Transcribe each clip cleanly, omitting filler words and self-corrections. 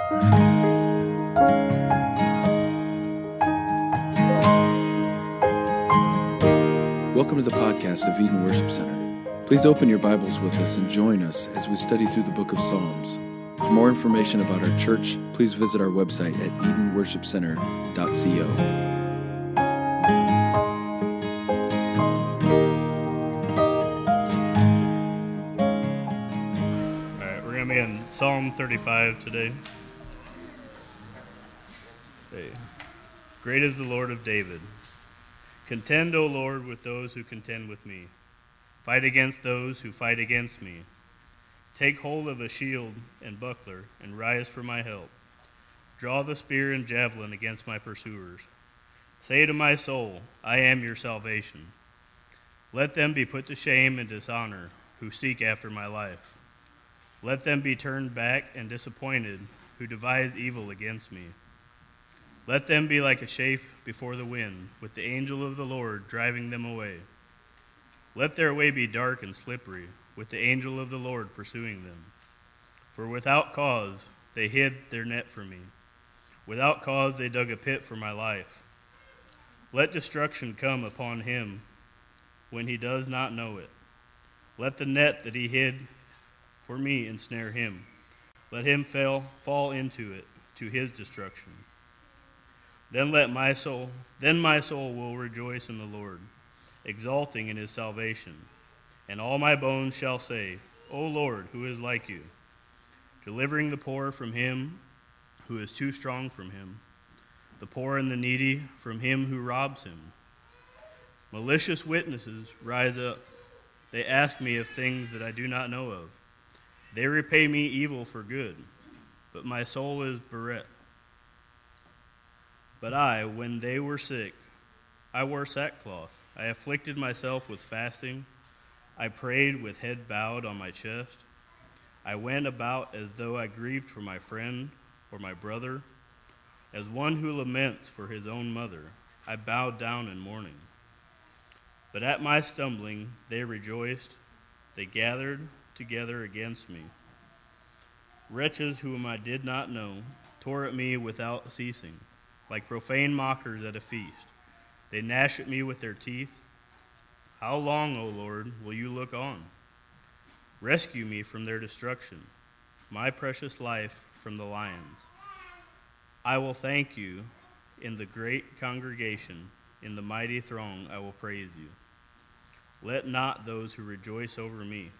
Welcome to the podcast of Eden Worship Center. Please open your Bibles with us and join us as we study through the book of Psalms. For more information about our church, please visit our website at edenworshipcenter.co. We're going to be in Psalm 35 today. Great is the Lord of David. Contend, O Lord, with those who contend with me. Fight against those who fight against me. Take hold of a shield and buckler, and rise for my help. Draw the spear and javelin against my pursuers. Say to my soul, I am your salvation. Let them be put to shame and dishonor who seek after my life. Let them be turned back and disappointed who devise evil against me. Let them be like a chaff before the wind, with the angel of the Lord driving them away. Let their way be dark and slippery, with the angel of the Lord pursuing them. For without cause they hid their net for me. Without cause they dug a pit for my life. Let destruction come upon him when he does not know it. Let the net that he hid for me ensnare him. Let him fall into it, to his destruction. Then my soul will rejoice in the Lord, exulting in his salvation. And all my bones shall say, O Lord, who is like you? Delivering the poor from him who is too strong from him, the poor and the needy from him who robs him. Malicious witnesses rise up. They ask me of things that I do not know of. They repay me evil for good, but my soul is bereft. But I, when they were sick, I wore sackcloth. I afflicted myself with fasting. I prayed with head bowed on my chest. I went about as though I grieved for my friend or my brother. As one who laments for his own mother, I bowed down in mourning. But at my stumbling they rejoiced. They gathered together against me. Wretches whom I did not know tore at me without ceasing. Like profane mockers at a feast, they gnash at me with their teeth. How long, O Lord, will you look on? Rescue me from their destruction, my precious life from the lions. I will thank you in the great congregation, in the mighty throng I will praise you. Let not those who rejoice over me,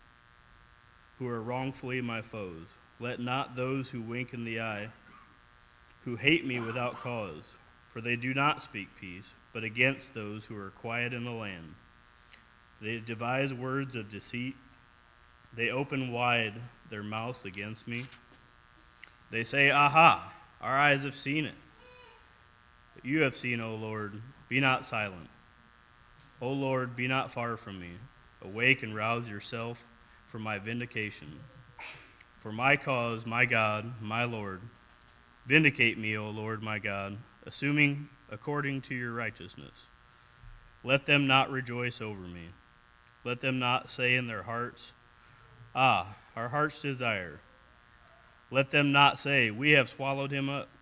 who are wrongfully my foes, let not those who wink in the eye, who hate me without cause, for they do not speak peace, but against those who are quiet in the land. They devise words of deceit. They open wide their mouths against me. They say, Aha, our eyes have seen it. But you have seen, O Lord, be not silent. O Lord, be not far from me. Awake and rouse yourself for my vindication. For my cause, my God, my Lord, vindicate me, O Lord my God, assuming according to your righteousness. Let them not rejoice over me. Let them not say in their hearts, Ah, our heart's desire. Let them not say, We have swallowed him up.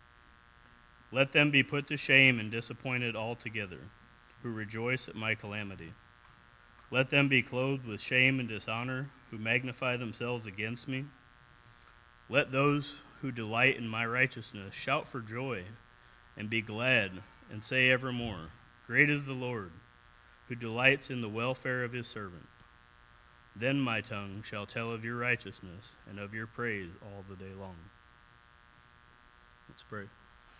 Let them be put to shame and disappointed altogether, who rejoice at my calamity. Let them be clothed with shame and dishonor, who magnify themselves against me. Let those who delight in my righteousness shout for joy and be glad and say evermore, Great is the Lord, who delights in the welfare of his servant. Then my tongue shall tell of your righteousness and of your praise all the day long. Let's pray.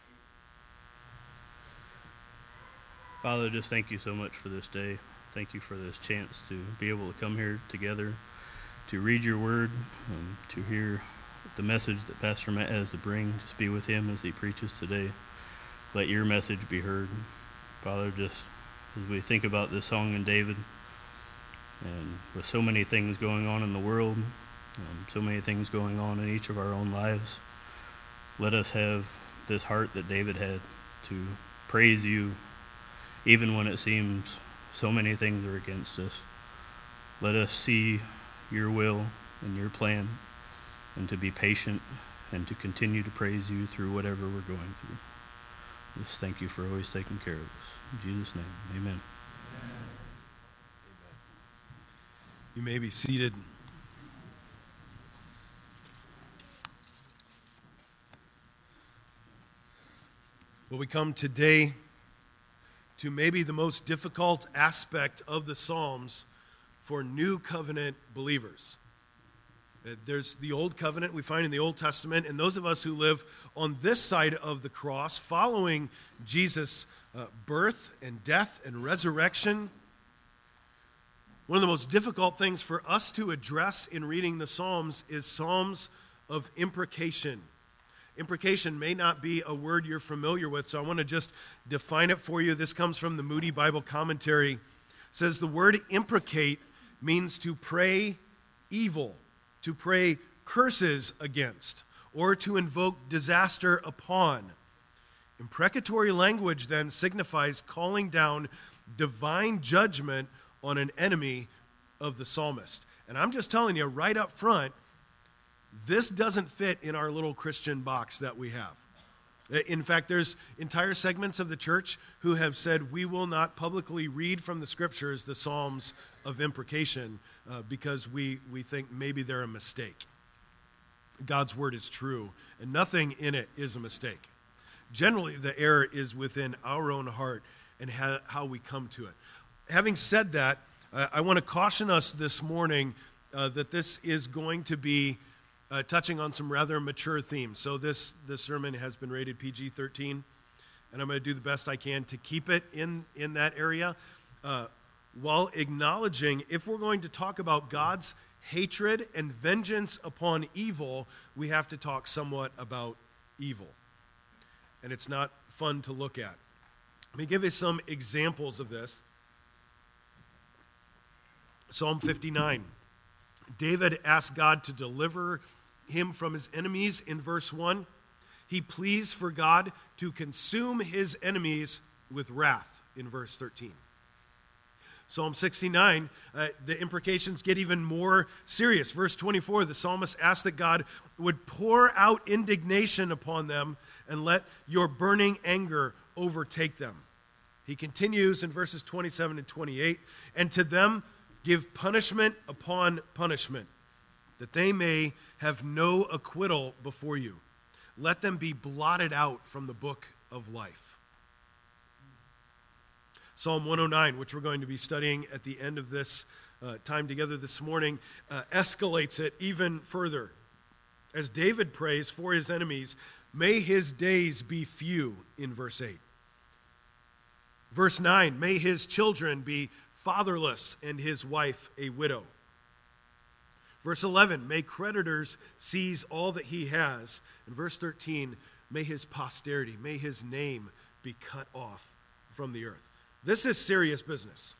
Father, just thank you so much for this day. Thank you for this chance to be able to come here together, to read your word, and to hear the message that Pastor Matt has to bring. Just be with him as he preaches today. Let your message be heard. Father, just as we think about this song in David, and with so many things going on in the world, so many things going on in each of our own lives, let us have this heart that David had to praise you even when it seems so many things are against us. Let us see your will and your plan, and to be patient and to continue to praise you through whatever we're going through. Just thank you for always taking care of us. In Jesus' name, amen. You may be seated. Well, we come today to maybe the most difficult aspect of the Psalms for new covenant believers. There's the Old Covenant we find in the Old Testament, and those of us who live on this side of the cross, following Jesus' birth and death and resurrection. One of the most difficult things for us to address in reading the Psalms is Psalms of imprecation. Imprecation may not be a word you're familiar with, so I want to just define it for you. This comes from the Moody Bible Commentary. It says the word imprecate means to pray evil, to pray curses against, or to invoke disaster upon. Imprecatory language then signifies calling down divine judgment on an enemy of the psalmist. And I'm just telling you right up front, this doesn't fit in our little Christian box that we have. In fact, there's entire segments of the church who have said we will not publicly read from the scriptures the Psalms of imprecation because we think maybe they're a mistake. God's word is true, and nothing in it is a mistake. Generally, the error is within our own heart and how we come to it. Having said that, I want to caution us this morning that this is going to be touching on some rather mature themes. So this sermon has been rated PG-13, and I'm going to do the best I can to keep it in that area, while acknowledging if we're going to talk about God's hatred and vengeance upon evil, we have to talk somewhat about evil. And it's not fun to look at. Let me give you some examples of this. Psalm 59. David asked God to deliver him from his enemies in verse 1. He pleads for God to consume his enemies with wrath in verse 13. Psalm 69, the imprecations get even more serious. Verse 24, the psalmist asked that God would pour out indignation upon them and let your burning anger overtake them. He continues in verses 27 and 28, and to them give punishment upon punishment, that they may have no acquittal before you. Let them be blotted out from the book of life. Psalm 109, which we're going to be studying at the end of this time together this morning, escalates it even further. As David prays for his enemies, may his days be few, in verse 8. Verse 9, may his children be fatherless and his wife a widow. Verse 11, may creditors seize all that he has. And verse 13, may his posterity, may his name be cut off from the earth. This is serious business.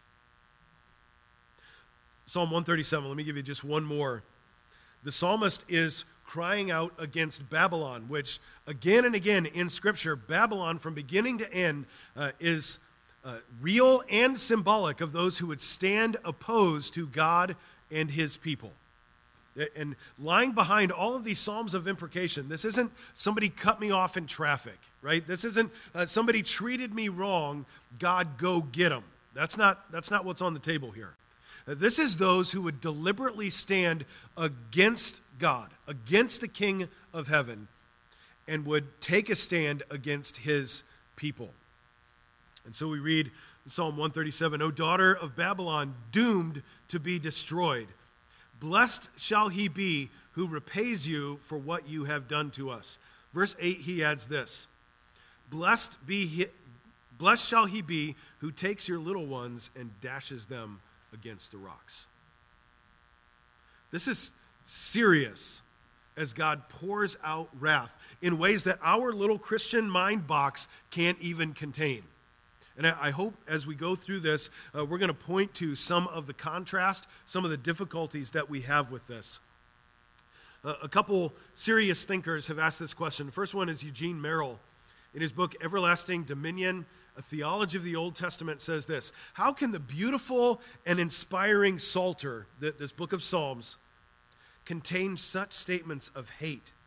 Psalm 137, let me give you just one more. The psalmist is crying out against Babylon, which again and again in Scripture, Babylon from beginning to end is real and symbolic of those who would stand opposed to God and his people. And lying behind all of these psalms of imprecation, this isn't somebody cut me off in traffic, right? This isn't somebody treated me wrong, God go get them. That's not what's on the table here. This is those who would deliberately stand against God, against the King of heaven, and would take a stand against his people. And so we read in Psalm 137, O daughter of Babylon, doomed to be destroyed. Blessed shall he be who repays you for what you have done to us. Verse 8, he adds this. Blessed shall he be who takes your little ones and dashes them against the rocks. This is serious as God pours out wrath in ways that our little Christian mind box can't even contain. And I hope as we go through this, we're going to point to some of the contrast, some of the difficulties that we have with this. A couple serious thinkers have asked this question. The first one is Eugene Merrill. In his book, Everlasting Dominion, A Theology of the Old Testament, says this: how can the beautiful and inspiring Psalter, this book of Psalms, contain such statements of hate,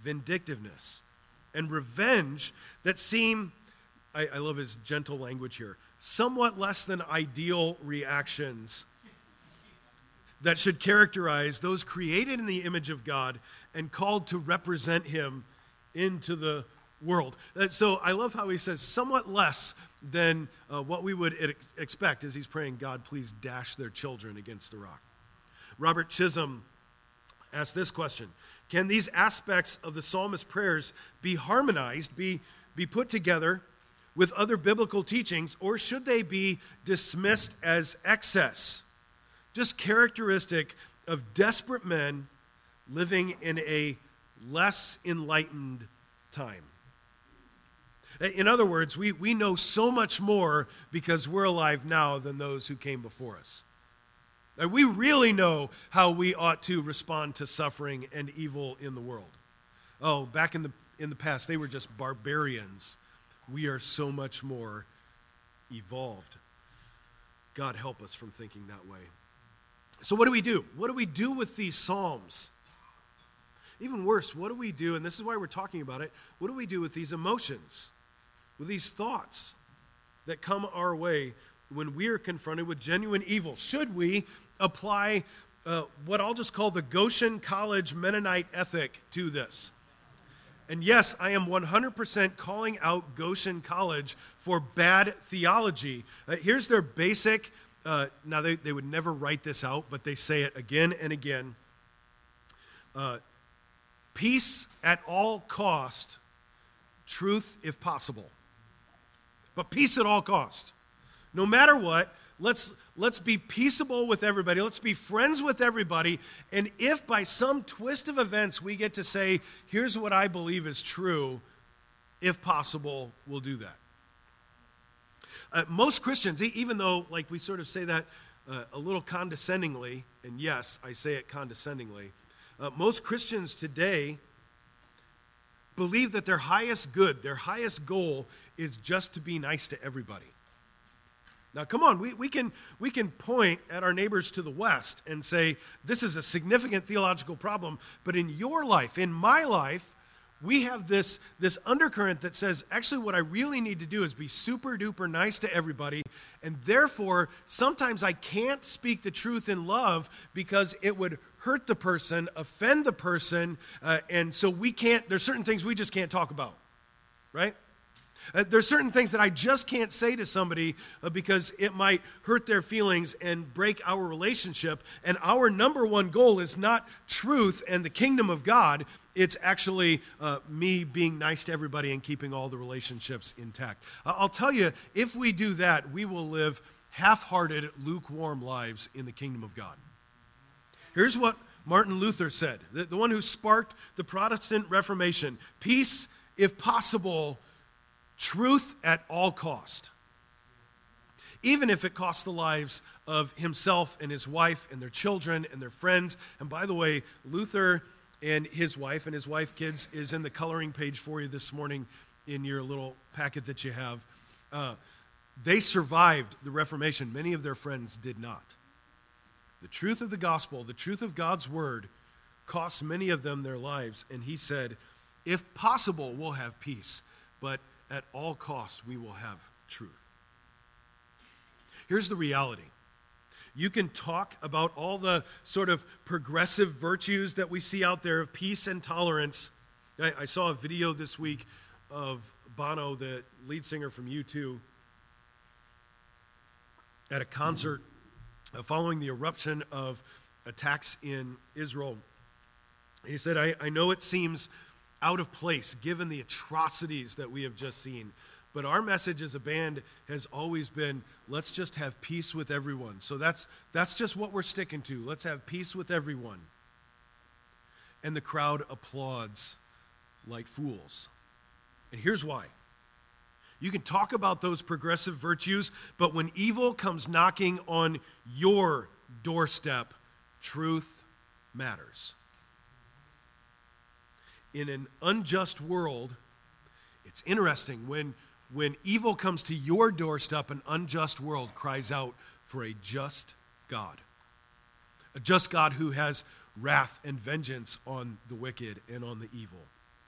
vindictiveness, and revenge that seem, I love his gentle language here, somewhat less than ideal reactions that should characterize those created in the image of God and called to represent him into the world. So I love how he says somewhat less than what we would expect as he's praying, God, please dash their children against the rock. Robert Chisholm asked this question: can these aspects of the psalmist's prayers be harmonized, be put together with other biblical teachings, or should they be dismissed as excess, just characteristic of desperate men living in a less enlightened time? In other words, we know so much more because we're alive now than those who came before us. We really know how we ought to respond to suffering and evil in the world. Oh, back in the past, they were just barbarians. We are so much more evolved. God help us from thinking that way. So what do we do? What do we do with these psalms? Even worse, what do we do, and this is why we're talking about it, what do we do with these emotions, with these thoughts that come our way when we are confronted with genuine evil? Should we apply what I'll just call the Goshen College Mennonite ethic to this? And yes, I am 100% calling out Goshen College for bad theology. Here's their basic, now they would never write this out, but they say it again and again. Peace at all cost, truth if possible. But peace at all cost. No matter what, let's be peaceable with everybody. Let's be friends with everybody. And if by some twist of events we get to say, here's what I believe is true, if possible, we'll do that. Most Christians, even though like we sort of say that a little condescendingly, and yes, I say it condescendingly, most Christians today believe that their highest good, their highest goal is just to be nice to everybody. Now, come on, we can point at our neighbors to the west and say, this is a significant theological problem, but in your life, in my life, we have this undercurrent that says, actually what I really need to do is be super duper nice to everybody, and therefore, sometimes I can't speak the truth in love because it would hurt the person, offend the person, and so there's certain things we just can't talk about, right? There's certain things that I just can't say to somebody because it might hurt their feelings and break our relationship. And our number one goal is not truth and the kingdom of God. It's actually me being nice to everybody and keeping all the relationships intact. I'll tell you, if we do that, we will live half-hearted, lukewarm lives in the kingdom of God. Here's what Martin Luther said, the one who sparked the Protestant Reformation: peace, if possible, truth at all cost, even if it costs the lives of himself and his wife and their children and their friends. And by the way, Luther and his wife kids is in the coloring page for you this morning in your little packet that you have. They survived the Reformation. Many of their friends did not. The truth of the gospel, the truth of God's word, cost many of them their lives. And he said, if possible, we'll have peace, but at all costs, we will have truth. Here's the reality. You can talk about all the sort of progressive virtues that we see out there of peace and tolerance. I saw a video this week of Bono, the lead singer from U2, at a concert following the eruption of attacks in Israel. He said, I know it seems out of place given the atrocities that we have just seen, but our message as a band has always been, let's just have peace with everyone. So that's just what we're sticking to. Let's have peace with everyone. And the crowd applauds like fools. And here's why. You can talk about those progressive virtues, but when evil comes knocking on your doorstep, truth matters. In an unjust world, it's interesting when evil comes to your doorstep, an unjust world cries out for a just God. A just God who has wrath and vengeance on the wicked and on the evil.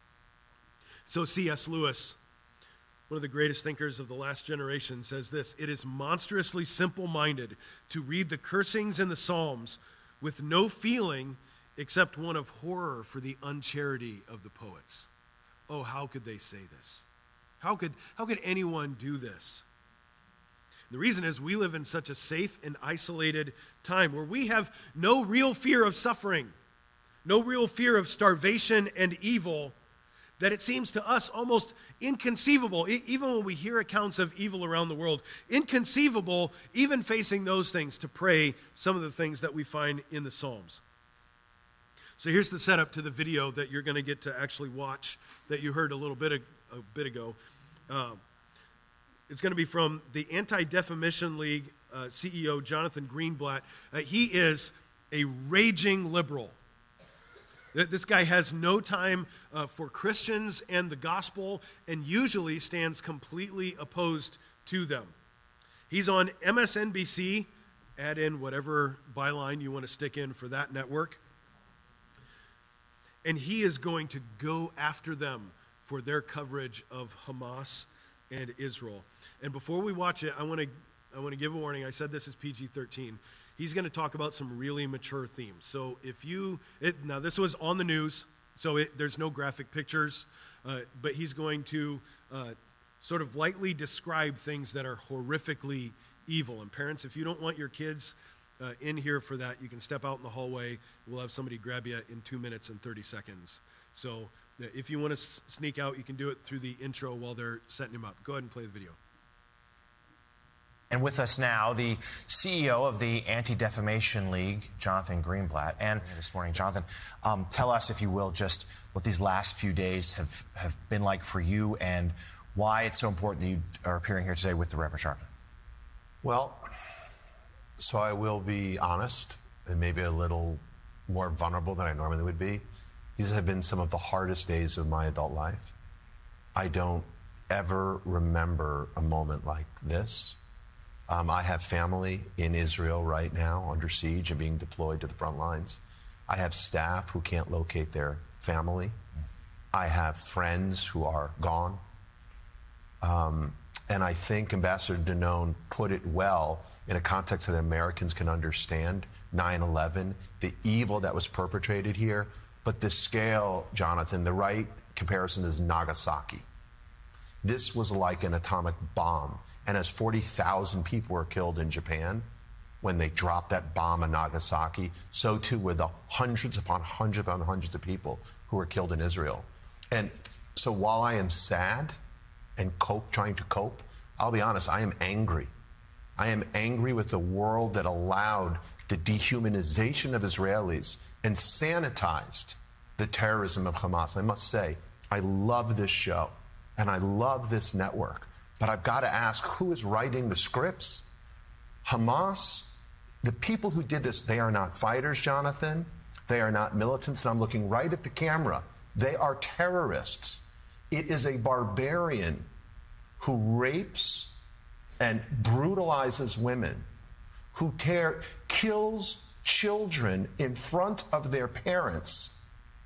So C.S. Lewis, one of the greatest thinkers of the last generation, says this: "It is monstrously simple-minded to read the cursings in the Psalms with no feeling except one of horror for the uncharity of the poets." Oh, how could they say this? How could anyone do this? The reason is we live in such a safe and isolated time where we have no real fear of suffering, no real fear of starvation and evil, that it seems to us almost inconceivable, even when we hear accounts of evil around the world, inconceivable, even facing those things, to pray some of the things that we find in the Psalms. So here's the setup to the video that you're going to get to actually watch that you heard a bit ago. It's going to be from the Anti-Defamation League CEO, Jonathan Greenblatt. He is a raging liberal. This guy has no time for Christians and the gospel, and usually stands completely opposed to them. He's on MSNBC. Add in whatever byline you want to stick in for that network. And he is going to go after them for their coverage of Hamas and Israel. And before we watch it, I want to give a warning. I said this is PG-13. He's going to talk about some really mature themes. So now this was on the news, so there's no graphic pictures, but he's going to sort of lightly describe things that are horrifically evil. And parents, if you don't want your kids in here for that, you can step out in the hallway. We'll have somebody grab you in 2 minutes and 30 seconds. So if you want to sneak out, you can do it through the intro while they're setting him up. Go ahead and play the video. And with us now, the CEO of the Anti-Defamation League, Jonathan Greenblatt. And this morning, Jonathan, tell us, if you will, just what these last few days have been like for you and why it's so important that you are appearing here today with the Reverend Sharpton. Well, so I will be honest and maybe a little more vulnerable than I normally would be. These have been some of the hardest days of my adult life. I don't ever remember a moment like this. I have family in Israel right now under siege and being deployed to the front lines. I have staff who can't locate their family. I have friends who are gone. And I think Ambassador Danone put it well in a context that Americans can understand. 9/11, the evil that was perpetrated here. But the scale, Jonathan, the right comparison is Nagasaki. This was like an atomic bomb. And as 40,000 people were killed in Japan when they dropped that bomb in Nagasaki, so too were the hundreds upon hundreds of people who were killed in Israel. And so while I am sad and trying to cope, I'll be honest, I am angry. I am angry with the world that allowed the dehumanization of Israelis and sanitized the terrorism of Hamas. I must say, I love this show and I love this network. But I've got to ask, who is writing the scripts? Hamas, the people who did this, they are not fighters, Jonathan. They are not militants, and I'm looking right at the camera. They are terrorists. It is a barbarian who rapes and brutalizes women, who kills children in front of their parents,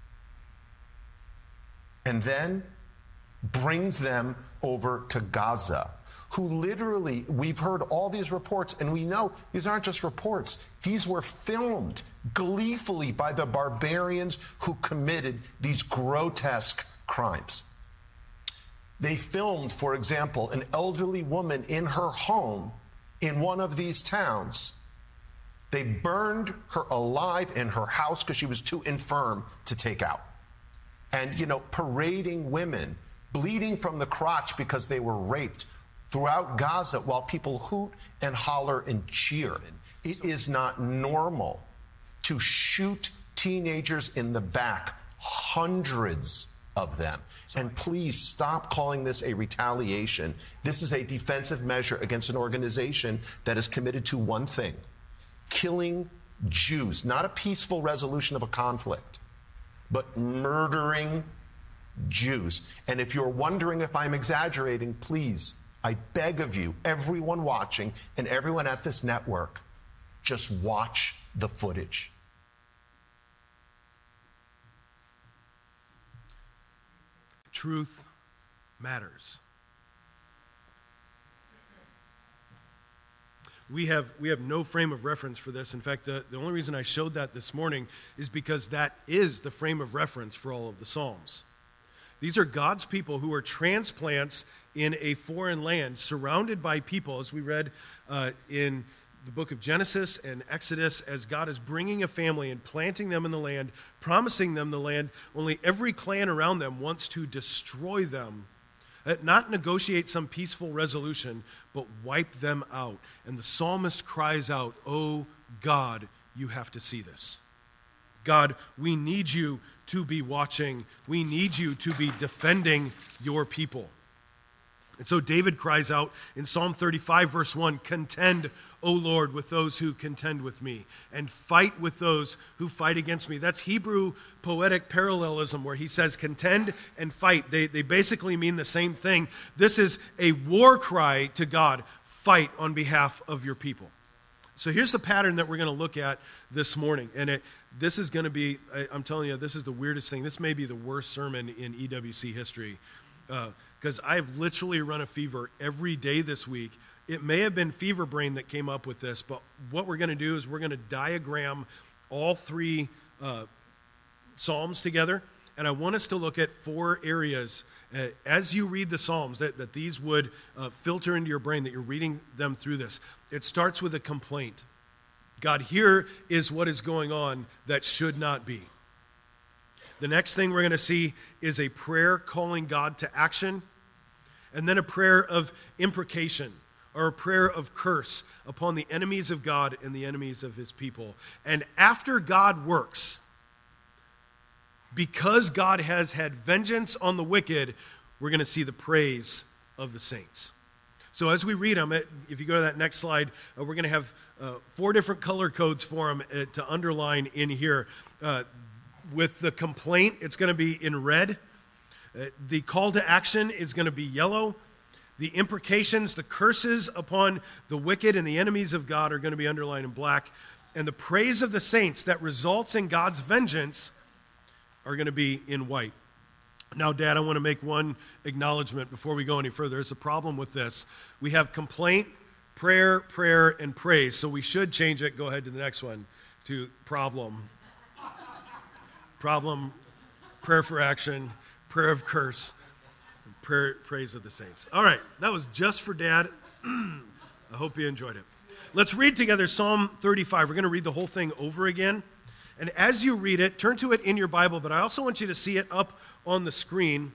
and then brings them over to Gaza, who literally, we've heard all these reports, and we know these aren't just reports. These were filmed gleefully by the barbarians who committed these grotesque crimes. They filmed, for example, an elderly woman in her home in one of these towns. They burned her alive in her house because she was too infirm to take out. And, parading women bleeding from the crotch because they were raped throughout Gaza while people hoot and holler and cheer. It is not normal to shoot teenagers in the back, hundreds of them. And please stop calling this a retaliation. This is a defensive measure against an organization that is committed to one thing: killing Jews, not a peaceful resolution of a conflict, but murdering Jews. And if you're wondering if I'm exaggerating, please, I beg of you, everyone watching and everyone at this network, just watch the footage. truth matters. We have no frame of reference for this. In fact, the only reason I showed that this morning is because that is the frame of reference for all of the Psalms. These are God's people who are transplants in a foreign land, surrounded by people, as we read in the book of Genesis and Exodus, as God is bringing a family and planting them in the land, promising them the land. Only every clan around them wants to destroy them, not negotiate some peaceful resolution, but wipe them out. And the psalmist cries out, "Oh God, you have to see this. God, we need you to be watching. We need you to be defending your people." And so David cries out in Psalm 35, verse 1, "Contend, O Lord, with those who contend with me, and fight with those who fight against me." That's Hebrew poetic parallelism where he says contend and fight. They basically mean the same thing. This is a war cry to God. Fight on behalf of your people. So here's the pattern that we're going to look at this morning. And this is going to be, I'm telling you, this is the weirdest thing. This may be the worst sermon in EWC history. Because I've literally run a fever every day this week. It may have been Fever Brain that came up with this, but what we're going to do is we're going to diagram all three Psalms together, and I want us to look at 4 areas as you read the Psalms, that these would filter into your brain, that you're reading them through this. It starts with a complaint. God, here is what is going on that should not be. The next thing we're going to see is a prayer calling God to action, and then a prayer of imprecation, or a prayer of curse upon the enemies of God and the enemies of his people. And after God works, because God has had vengeance on the wicked, we're going to see the praise of the saints. So as we read them, if you go to that next slide, we're going to have 4 different color codes for them to underline in here. With the complaint, it's going to be in red. The call to action is going to be yellow. The imprecations, the curses upon the wicked and the enemies of God are going to be underlined in black. And the praise of the saints that results in God's vengeance are going to be in white. Now, Dad, I want to make one acknowledgement before we go any further. There's a problem with this. We have complaint, prayer, and praise. So we should change it. Go ahead to the next one, to problem. Problem, prayer for action, prayer of curse, praise of the saints. All right, that was just for Dad. I hope you enjoyed it. Let's read together Psalm 35. We're going to read the whole thing over again. And as you read it, turn to it in your Bible, but I also want you to see it up on the screen.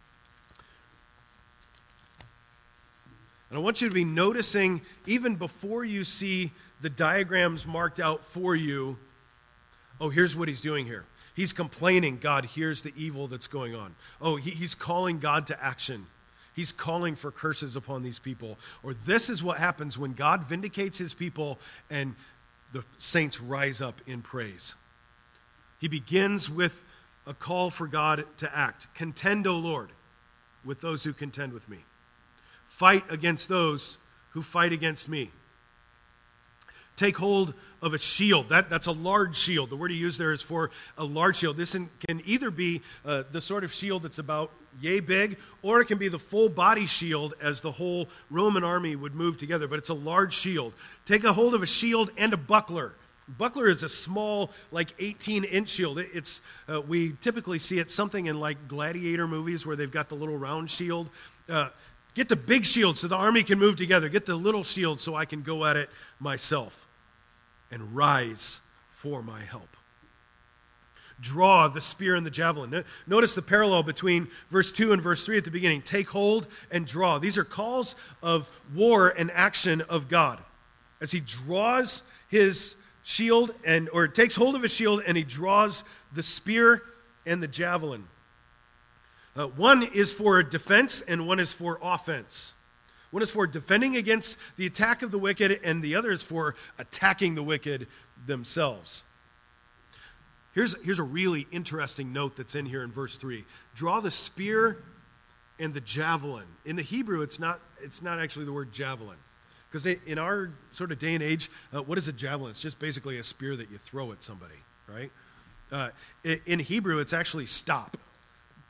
And I want you to be noticing, even before you see the diagrams marked out for you, oh, here's what he's doing here. He's complaining, God, here's the evil that's going on. Oh, he's calling God to action. He's calling for curses upon these people. Or this is what happens when God vindicates his people and the saints rise up in praise. He begins with a call for God to act. Contend, O Lord, with those who contend with me. Fight against those who fight against me. Take hold of a shield. That's a large shield. The word he used there is for a large shield. This can either be the sort of shield that's about yay big, or it can be the full body shield as the whole Roman army would move together. But it's a large shield. Take a hold of a shield and a buckler. Buckler is a small, like 18-inch shield. We typically see it something in like gladiator movies where they've got the little round shield. Get the big shield so the army can move together. Get the little shield so I can go at it myself. And rise for my help. Draw the spear and the javelin. Notice the parallel between verse 2 and verse 3 at the beginning. Take hold and draw. These are calls of war and action of God. As he draws his shield, or takes hold of his shield, and he draws the spear and the javelin. One is for defense and one is for offense. One is for defending against the attack of the wicked, and the other is for attacking the wicked themselves. Here's a really interesting note that's in here in verse 3. Draw the spear and the javelin. In the Hebrew, it's not actually the word javelin. Because in our sort of day and age, what is a javelin? It's just basically a spear that you throw at somebody, right? In Hebrew, it's actually stop.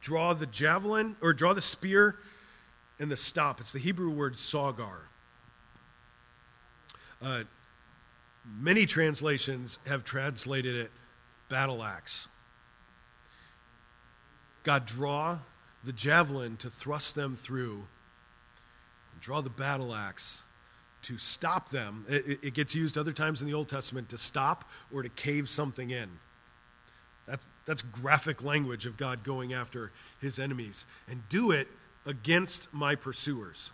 draw the javelin, or draw the spear and the stop. It's the Hebrew word sagar. Many translations have translated it battle axe. God, draw the javelin to thrust them through, and draw the battle axe to stop them. It gets used other times in the Old Testament to stop or to cave something in. That's graphic language of God going after his enemies. And do it against my pursuers.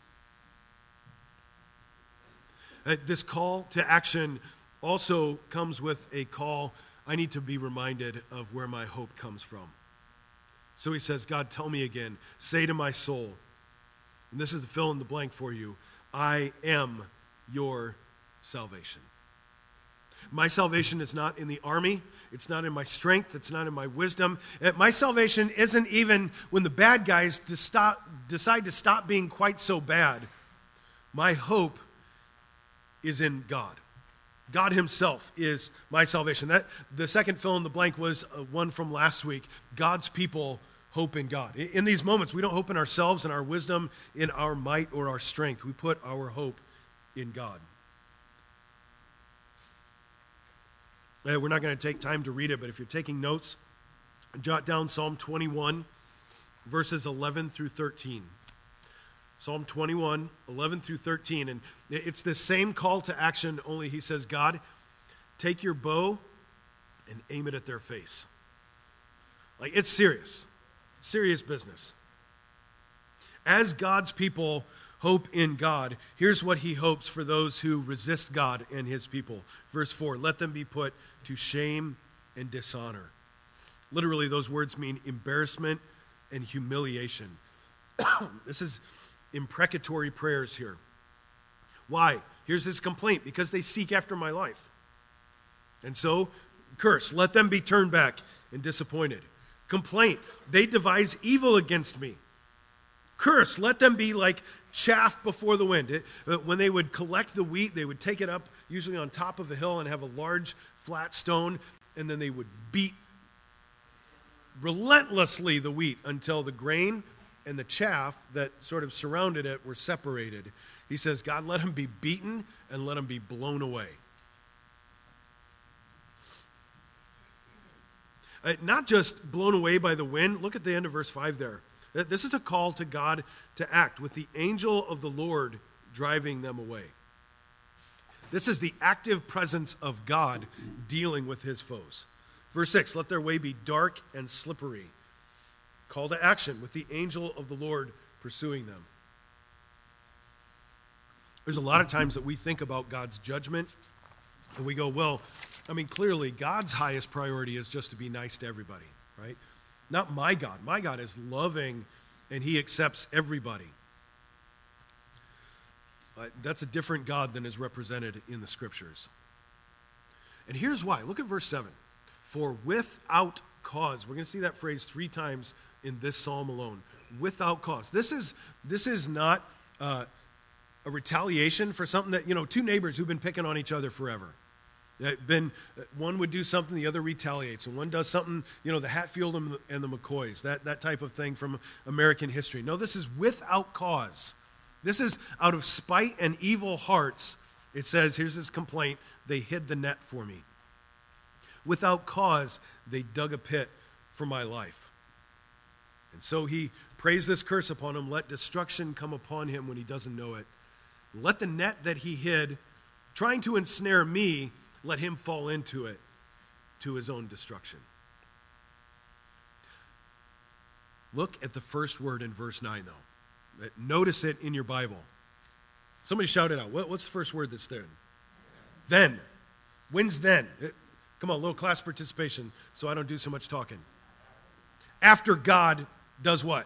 This call to action also comes with a call. I need to be reminded of where my hope comes from. So he says, God, tell me again. Say to my soul, and this is the fill in the blank for you, I am your salvation. My salvation is not in the army. It's not in my strength. It's not in my wisdom. My salvation isn't even when the bad guys decide to stop being quite so bad. My hope is in God. God himself is my salvation. The second fill in the blank was one from last week. God's people hope in God. In these moments, we don't hope in ourselves and our wisdom, in our might or our strength. We put our hope in God. We're not going to take time to read it, but if you're taking notes, jot down Psalm 21, verses 11 through 13. Psalm 21, 11 through 13. And it's the same call to action, only he says, God, take your bow and aim it at their face. Like, it's serious. Serious business. As God's people hope in God, here's what he hopes for those who resist God and his people. Verse 4, let them be put to shame and dishonor. Literally, those words mean embarrassment and humiliation. This is imprecatory prayers here. Why? Here's his complaint. Because they seek after my life. And so, curse. Let them be turned back and disappointed. Complaint. They devise evil against me. Curse. Let them be like chaff before the wind. When they would collect the wheat, they would take it up, usually on top of a hill, and have a large flat stone, and then they would beat relentlessly the wheat until the grain and the chaff that sort of surrounded it were separated. He says, God, let them be beaten and let them be blown away. Not just blown away by the wind. Look at the end of verse 5 there. This is a call to God to act with the angel of the Lord driving them away. This is the active presence of God dealing with his foes. Verse 6, let their way be dark and slippery. Call to action with the angel of the Lord pursuing them. There's a lot of times that we think about God's judgment and we go, well, I mean, clearly God's highest priority is just to be nice to everybody, right? Not my God. My God is loving and he accepts everybody. That's a different God than is represented in the scriptures. And here's why. Look at verse 7. For without cause. We're going to see that phrase 3 times in this psalm alone. Without cause. This is not a retaliation for something that, 2 neighbors who've been picking on each other forever. One would do something, the other retaliates. And one does something, the Hatfield and the McCoys, that type of thing from American history. No, this is without cause. This is out of spite and evil hearts. It says, here's his complaint, they hid the net for me. Without cause, they dug a pit for my life. And so he prays this curse upon him, let destruction come upon him when he doesn't know it. Let the net that he hid, trying to ensnare me, let him fall into it to his own destruction. Look at the first word in verse 9, though. Notice it in your Bible. Somebody shout it out. What's the first word that's there? Then. When's then? Come on, a little class participation so I don't do so much talking. After God does what?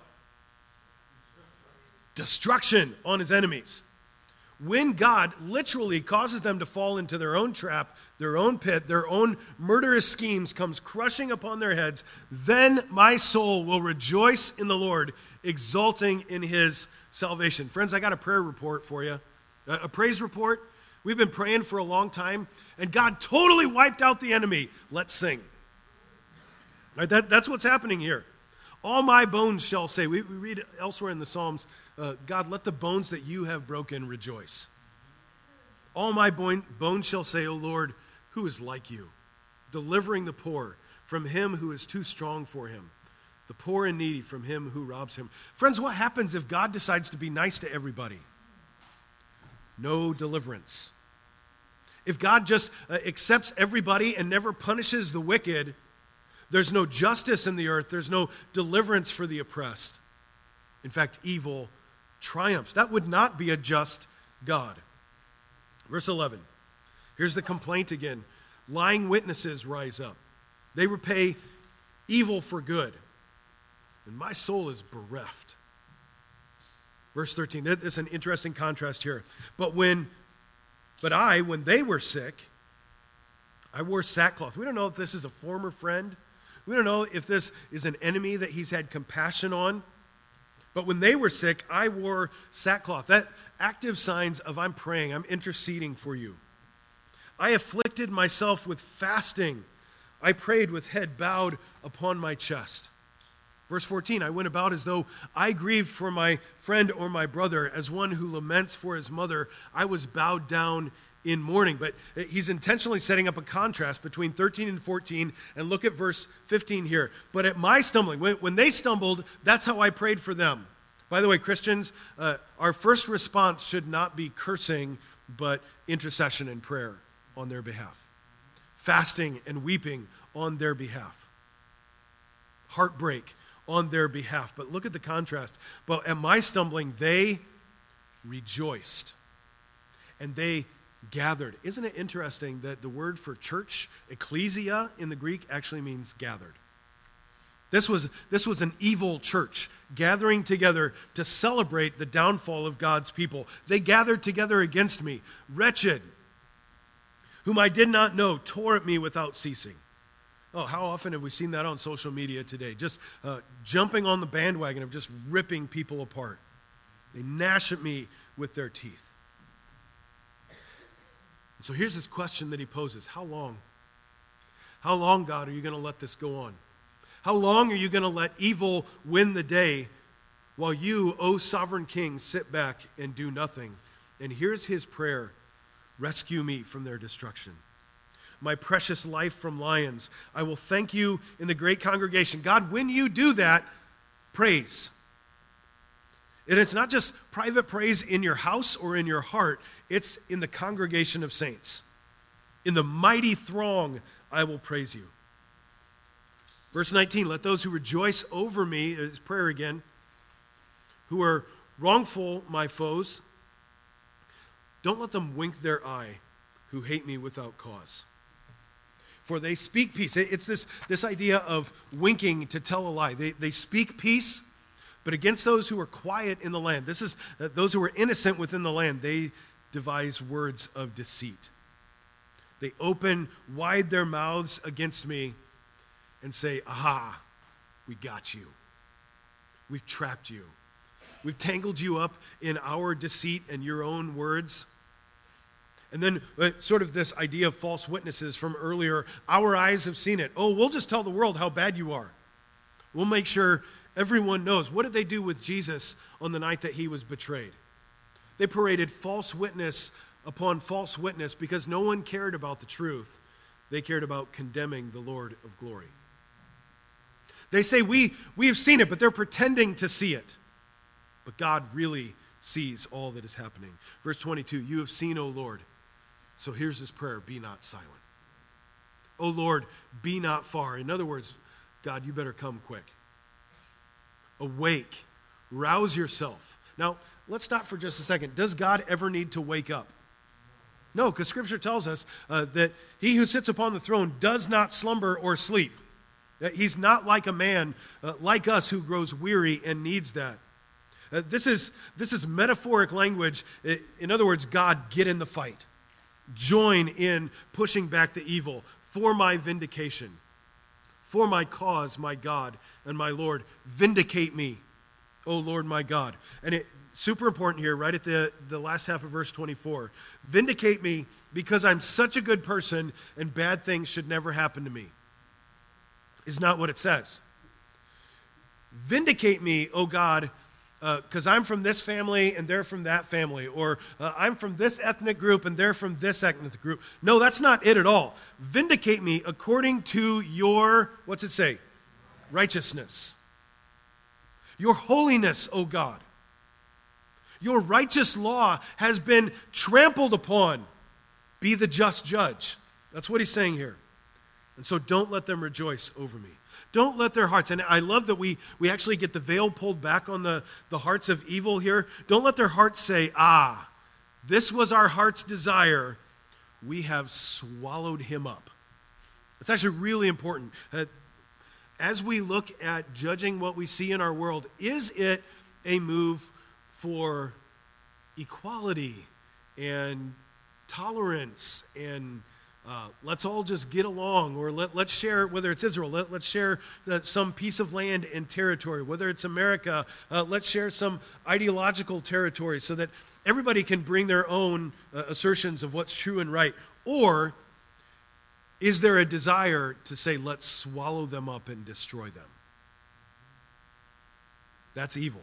Destruction on his enemies. When God literally causes them to fall into their own trap, their own pit, their own murderous schemes comes crushing upon their heads, then my soul will rejoice in the Lord, exulting in his salvation. Friends, I got a prayer report for you, a praise report. We've been praying for a long time, and God totally wiped out the enemy. Let's sing. Right, that's what's happening here. All my bones shall say. We read elsewhere in the Psalms, God, let the bones that you have broken rejoice. All my bones shall say, O Lord, who is like you? Delivering the poor from him who is too strong for him, the poor and needy from him who robs him. Friends, what happens if God decides to be nice to everybody? No deliverance. If God just accepts everybody and never punishes the wicked, there's no justice in the earth. There's no deliverance for the oppressed. In fact, evil triumphs. That would not be a just God. Verse 11. Here's the complaint again. Lying witnesses rise up. They repay evil for good. And my soul is bereft. Verse 13. There's an interesting contrast here. But when they were sick, I wore sackcloth. We don't know if this is a former friend. We don't know if this is an enemy that he's had compassion on. But when they were sick, I wore sackcloth. That active signs of I'm praying, I'm interceding for you. I afflicted myself with fasting. I prayed with head bowed upon my chest. Verse 14, I went about as though I grieved for my friend or my brother, as one who laments for his mother. I was bowed down in mourning. But he's intentionally setting up a contrast between 13 and 14. And look at verse 15 here. But at my stumbling, when they stumbled, that's how I prayed for them. By the way, Christians, our first response should not be cursing, but intercession and prayer on their behalf. Fasting and weeping on their behalf. Heartbreak on their behalf. But look at the contrast. But at my stumbling, they rejoiced. And they gathered. Isn't it interesting that the word for church, ecclesia in the Greek, actually means gathered? This was an evil church gathering together to celebrate the downfall of God's people. They gathered together against me. Wretched, whom I did not know, tore at me without ceasing. Oh, how often have we seen that on social media today? Just jumping on the bandwagon of just ripping people apart. They gnash at me with their teeth. So here's this question that he poses. How long? How long, God, are you going to let this go on? How long are you going to let evil win the day while you, O sovereign king, sit back and do nothing? And here's his prayer. Rescue me from their destruction. My precious life from lions. I will thank you in the great congregation. God, when you do that, praise. And it's not just private praise in your house or in your heart. It's in the congregation of saints. In the mighty throng, I will praise you. Verse 19, let those who rejoice over me, is prayer again, who are wrongful, my foes, don't let them wink their eye, who hate me without cause. For they speak peace. It's this idea of winking to tell a lie. They speak peace, but against those who are quiet in the land. This is those who are innocent within the land. They devise words of deceit. They open wide their mouths against me and say, aha, we got you. We've trapped you. We've tangled you up in our deceit and your own words. And then sort of this idea of false witnesses from earlier. Our eyes have seen it. Oh, we'll just tell the world how bad you are. We'll make sure everyone knows. What did they do with Jesus on the night that he was betrayed? They paraded false witness upon false witness because no one cared about the truth. They cared about condemning the Lord of glory. They say, we have seen it, but they're pretending to see it. But God really sees all that is happening. Verse 22, you have seen, O Lord. So here's his prayer, be not silent. O Lord, be not far. In other words, God, you better come quick. Awake, rouse yourself. Now, let's stop for just a second. Does God ever need to wake up? No, because Scripture tells us that he who sits upon the throne does not slumber or sleep. He's not like a man like us who grows weary and needs that. This is metaphoric language. In other words, God, get in the fight. Join in pushing back the evil for my vindication. For my cause, my God and my Lord. Vindicate me, O Lord my God. And it's super important here, right at the last half of verse 24. Vindicate me because I'm such a good person and bad things should never happen to me. Is not what it says. Vindicate me, O God, because I'm from this family and they're from that family, or I'm from this ethnic group and they're from this ethnic group. No, that's not it at all. Vindicate me according to your, what's it say? Righteousness. Your holiness, O God. Your righteous law has been trampled upon. Be the just judge. That's what he's saying here. And so don't let them rejoice over me. Don't let their hearts, and I love that we actually get the veil pulled back on the hearts of evil here. Don't let their hearts say, this was our heart's desire. We have swallowed him up. It's actually really important. As we look at judging what we see in our world, is it a move for equality and tolerance and let's all just get along, or let's share, whether it's Israel, let's share some piece of land and territory, whether it's America, let's share some ideological territory so that everybody can bring their own assertions of what's true and right? Or is there a desire to say, let's swallow them up and destroy them? That's evil.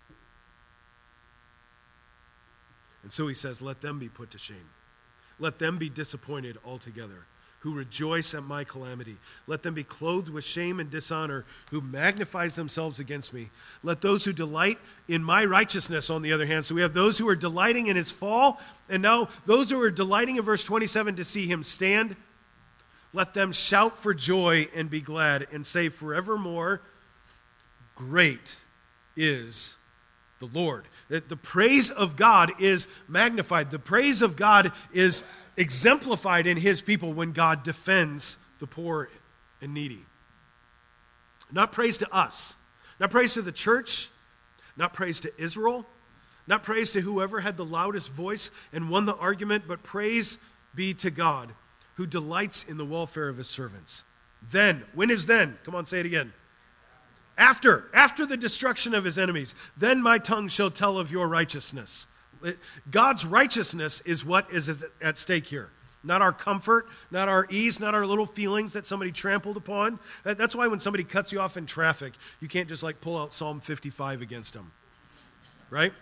And so he says, let them be put to shame. Let them be disappointed altogether, who rejoice at my calamity. Let them be clothed with shame and dishonor, who magnifies themselves against me. Let those who delight in my righteousness, on the other hand. So we have those who are delighting in his fall, and now those who are delighting in verse 27 to see him stand. Let them shout for joy and be glad, and say forevermore, great is the Lord. That the praise of God is magnified. The praise of God is exemplified in his people when God defends the poor and needy. Not praise to us. Not praise to the church. Not praise to Israel. Not praise to whoever had the loudest voice and won the argument, but praise be to God, who delights in the welfare of his servants. Then, when is then? Come on, say it again. After the destruction of his enemies, then my tongue shall tell of your righteousness. God's righteousness is what is at stake here. Not our comfort, not our ease, not our little feelings that somebody trampled upon. That's why when somebody cuts you off in traffic, you can't just like pull out Psalm 55 against them. Right?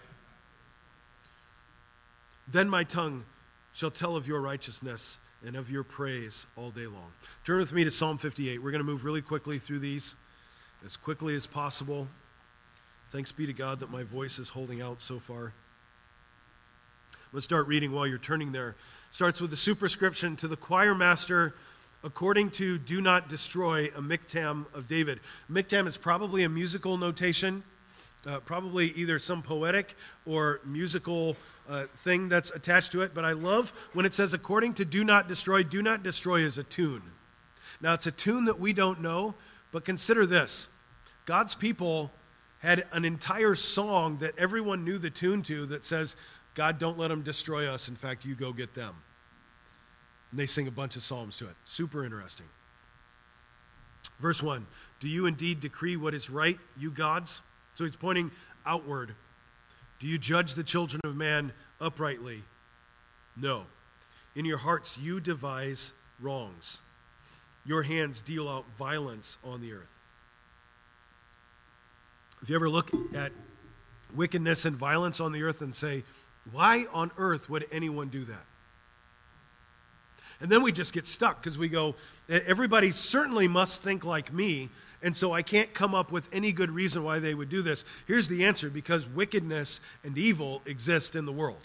Then my tongue shall tell of your righteousness and of your praise all day long. Turn with me to Psalm 58. We're going to move really quickly through these, as quickly as possible. Thanks be to God that my voice is holding out so far. Let's start reading while you're turning there. Starts with the superscription to the choir master, according to do not destroy, a miktam of David. Miktam is probably a musical notation, probably either some poetic or musical thing that's attached to it. But I love when it says according to do not destroy is a tune. Now it's a tune that we don't know, but consider this. God's people had an entire song that everyone knew the tune to that says, God, don't let them destroy us. In fact, you go get them. And they sing a bunch of psalms to it. Super interesting. Verse 1, do you indeed decree what is right, you gods? So he's pointing outward. Do you judge the children of man uprightly? No. In your hearts you devise wrongs. Your hands deal out violence on the earth. If you ever look at wickedness and violence on the earth and say, why on earth would anyone do that? And then we just get stuck because we go, everybody certainly must think like me, and so I can't come up with any good reason why they would do this. Here's the answer: because wickedness and evil exist in the world.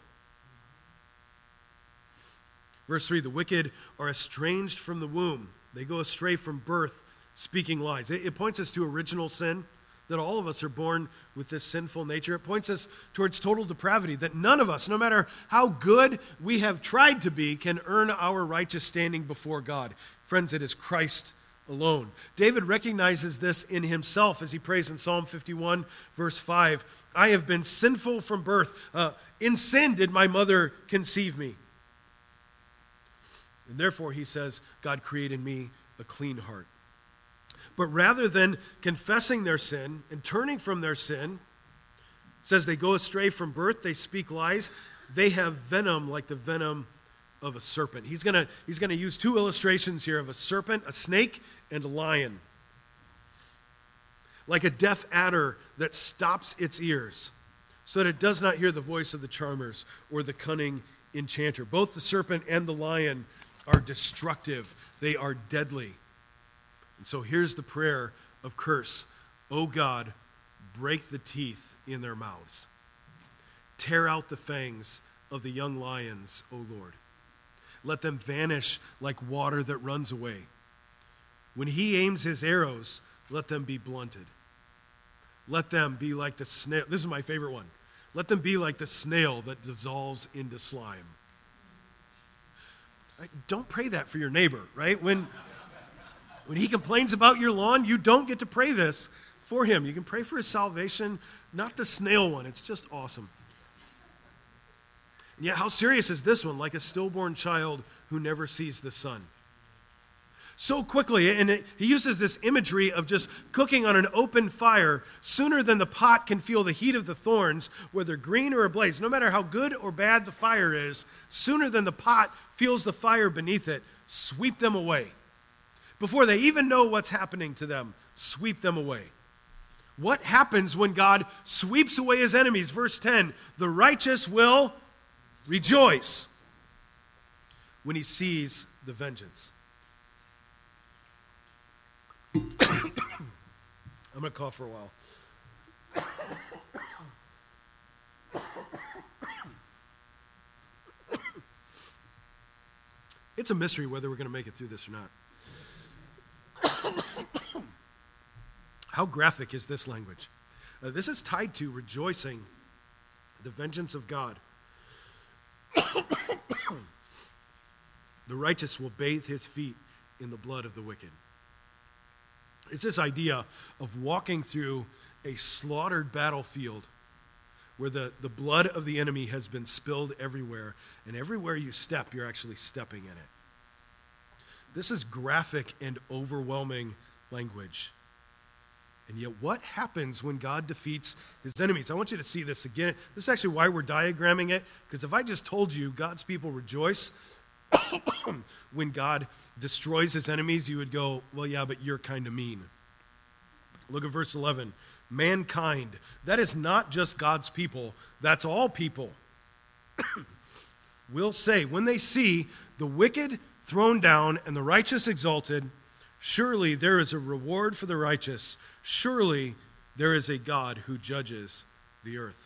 Verse 3, the wicked are estranged from the womb. They go astray from birth, speaking lies. It points us to original sin, that all of us are born with this sinful nature. It points us towards total depravity, that none of us, no matter how good we have tried to be, can earn our righteous standing before God. Friends, it is Christ alone. David recognizes this in himself as he prays in Psalm 51, verse 5. I have been sinful from birth. In sin did my mother conceive me. And therefore, he says, God created me a clean heart. But rather than confessing their sin and turning from their sin, says they go astray from birth, they speak lies, they have venom like the venom of a serpent. He's going to use two illustrations here of a serpent, a snake, and a lion. like a deaf adder that stops its ears, so that it does not hear the voice of the charmers or the cunning enchanter. Both the serpent and the lion are destructive. They are deadly. And so here's the prayer of curse. O God, break the teeth in their mouths. Tear out the fangs of the young lions, O Lord. Let them vanish like water that runs away. When he aims his arrows, let them be blunted. Let them be like the snail. This is my favorite one. Let them be like the snail that dissolves into slime. Right? Don't pray that for your neighbor, right? When he complains about your lawn, you don't get to pray this for him. You can pray for his salvation, not the snail one. It's just awesome. And yet, how serious is this one? Like a stillborn child who never sees the sun. So quickly, and he uses this imagery of just cooking on an open fire sooner than the pot can feel the heat of the thorns, whether green or ablaze. No matter how good or bad the fire is, sooner than the pot feels the fire beneath it, sweep them away. Before they even know what's happening to them, sweep them away. What happens when God sweeps away his enemies? Verse 10, the righteous will rejoice when he sees the vengeance. I'm going to cough for a while. It's a mystery whether we're going to make it through this or not. How graphic is this language? This is tied to rejoicing, the vengeance of God. The righteous will bathe his feet in the blood of the wicked. It's this idea of walking through a slaughtered battlefield where the blood of the enemy has been spilled everywhere, and everywhere you step, you're actually stepping in it. This is graphic and overwhelming language. And yet, what happens when God defeats his enemies? I want you to see this again. This is actually why we're diagramming it, because if I just told you God's people rejoice when God destroys his enemies, you would go, well, yeah, but you're kind of mean. Look at verse 11. Mankind. That is not just God's people. That's all people. Will say, when they see the wicked thrown down and the righteous exalted, surely there is a reward for the righteous. Surely there is a God who judges the earth.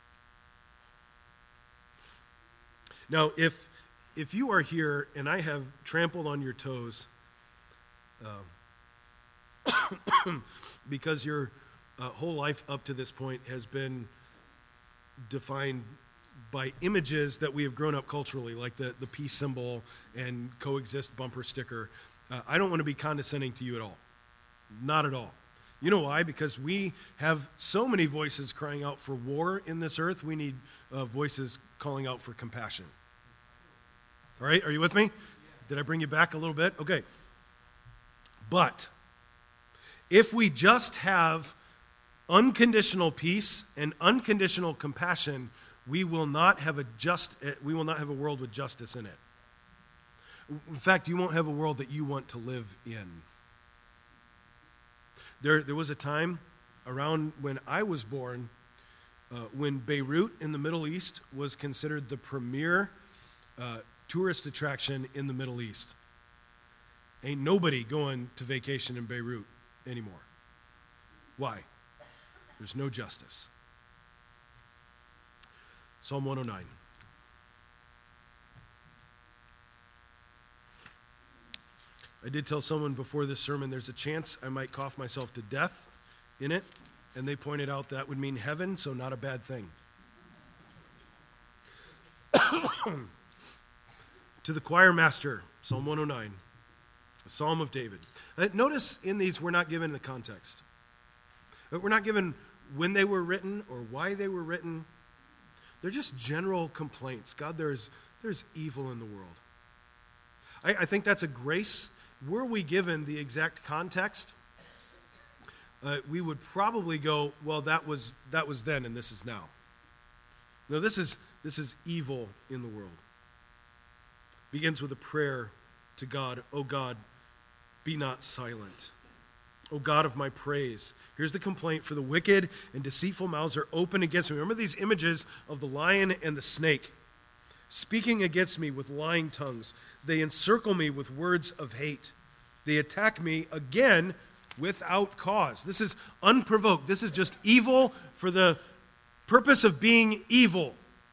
Now, if you are here and I have trampled on your toes because your whole life up to this point has been defined by images that we have grown up culturally, like the peace symbol and coexist bumper sticker, I don't want to be condescending to you at all. Not at all. You know why? Because we have so many voices crying out for war in this earth, we need voices calling out for compassion. All right, are you with me? Did I bring you back a little bit? Okay. But if we just have unconditional peace and unconditional compassion, we will not have a world with justice in it. In fact, you won't have a world that you want to live in. There was a time around when I was born when Beirut in the Middle East was considered the premier tourist attraction in the Middle East. Ain't nobody going to vacation in Beirut anymore. Why? There's no justice. Psalm 109. I did tell someone before this sermon there's a chance I might cough myself to death in it, and they pointed out that would mean heaven, so not a bad thing. To the choir master, Psalm 109, a psalm of David. Notice in these we're not given the context. We're not given when they were written or why they were written. They're just general complaints. God, there's evil in the world. I think that's a grace. Were we given the exact context, we would probably go, well, that was then and this is now. No, this is evil in the world. Begins with a prayer to God. Oh God, be not silent. O God of my praise. Here's the complaint: for the wicked and deceitful mouths are open against me. Remember these images of the lion and the snake speaking against me with lying tongues. They encircle me with words of hate. They attack me again without cause. This is unprovoked. This is just evil for the purpose of being evil.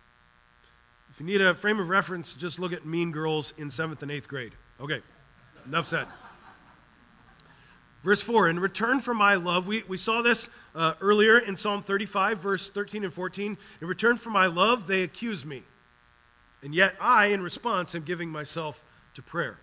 If you need a frame of reference, just look at Mean Girls in 7th and 8th grade. Okay, enough said. Verse 4, in return for my love, we saw this earlier in Psalm 35, verse 13 and 14. In return for my love, they accuse me. And yet I, in response, am giving myself to prayer.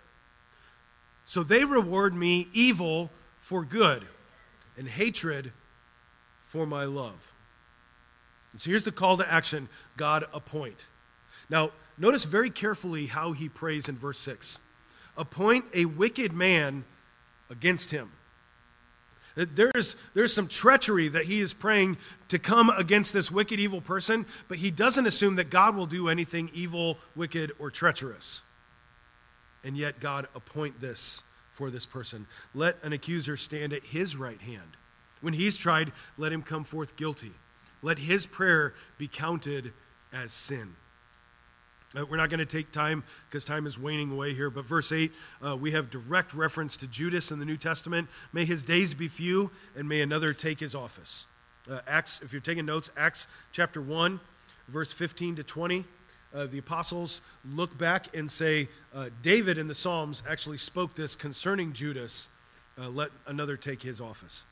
So they reward me evil for good and hatred for my love. And so here's the call to action: God appoint. Now, notice very carefully how he prays in verse 6. Appoint a wicked man against him. There's some treachery that he is praying to come against this wicked, evil person, but he doesn't assume that God will do anything evil, wicked, or treacherous. And yet God appoint this for this person. Let an accuser stand at his right hand. When he's tried, let him come forth guilty. Let his prayer be counted as sin. We're not going to take time because time is waning away here, but verse 8, we have direct reference to Judas in the New Testament. May his days be few, and may another take his office. Acts, if you're taking notes, Acts chapter 1, verse 15 to 20, the apostles look back and say, David in the Psalms actually spoke this concerning Judas, let another take his office.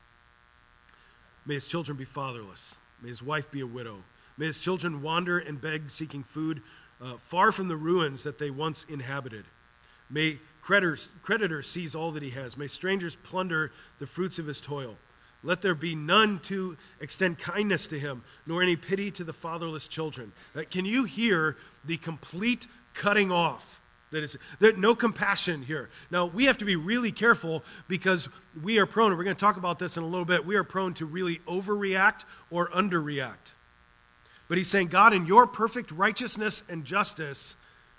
May his children be fatherless. May his wife be a widow. May his children wander and beg, seeking food, far from the ruins that they once inhabited. May creditors seize all that he has. May strangers plunder the fruits of his toil. Let there be none to extend kindness to him, nor any pity to the fatherless children. Can you hear the complete cutting off? There's no compassion here. Now, we have to be really careful because we are prone, and we're going to talk about this in a little bit, we are prone to really overreact or underreact. But he's saying, God, in your perfect righteousness and justice,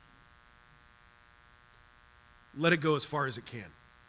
let it go as far as it can.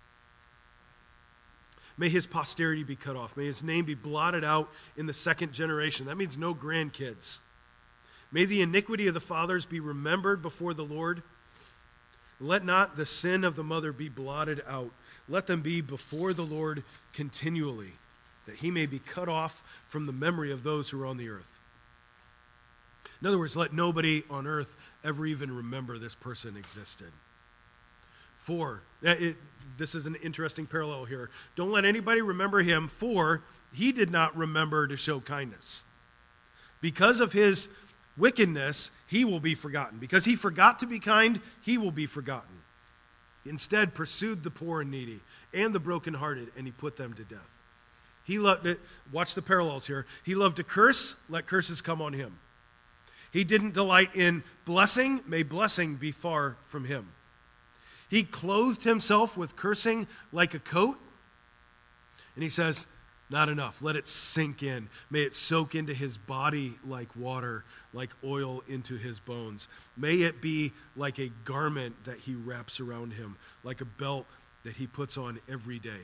May his posterity be cut off. May his name be blotted out in the second generation. That means no grandkids. May the iniquity of the fathers be remembered before the Lord. Let not the sin of the mother be blotted out. Let them be before the Lord continually, that he may be cut off from the memory of those who are on the earth. In other words, let nobody on earth ever even remember this person existed. 4, this is an interesting parallel here. Don't let anybody remember him, for he did not remember to show kindness. Because of his wickedness, he will be forgotten. Because he forgot to be kind, he will be forgotten. Instead, pursued the poor and needy and the brokenhearted, and he put them to death. He loved it. Watch the parallels here. He loved to curse, let curses come on him. He didn't delight in blessing, may blessing be far from him. He clothed himself with cursing like a coat. And he says, not enough. Let it sink in. May it soak into his body like water, like oil into his bones. May it be like a garment that he wraps around him, like a belt that he puts on every day.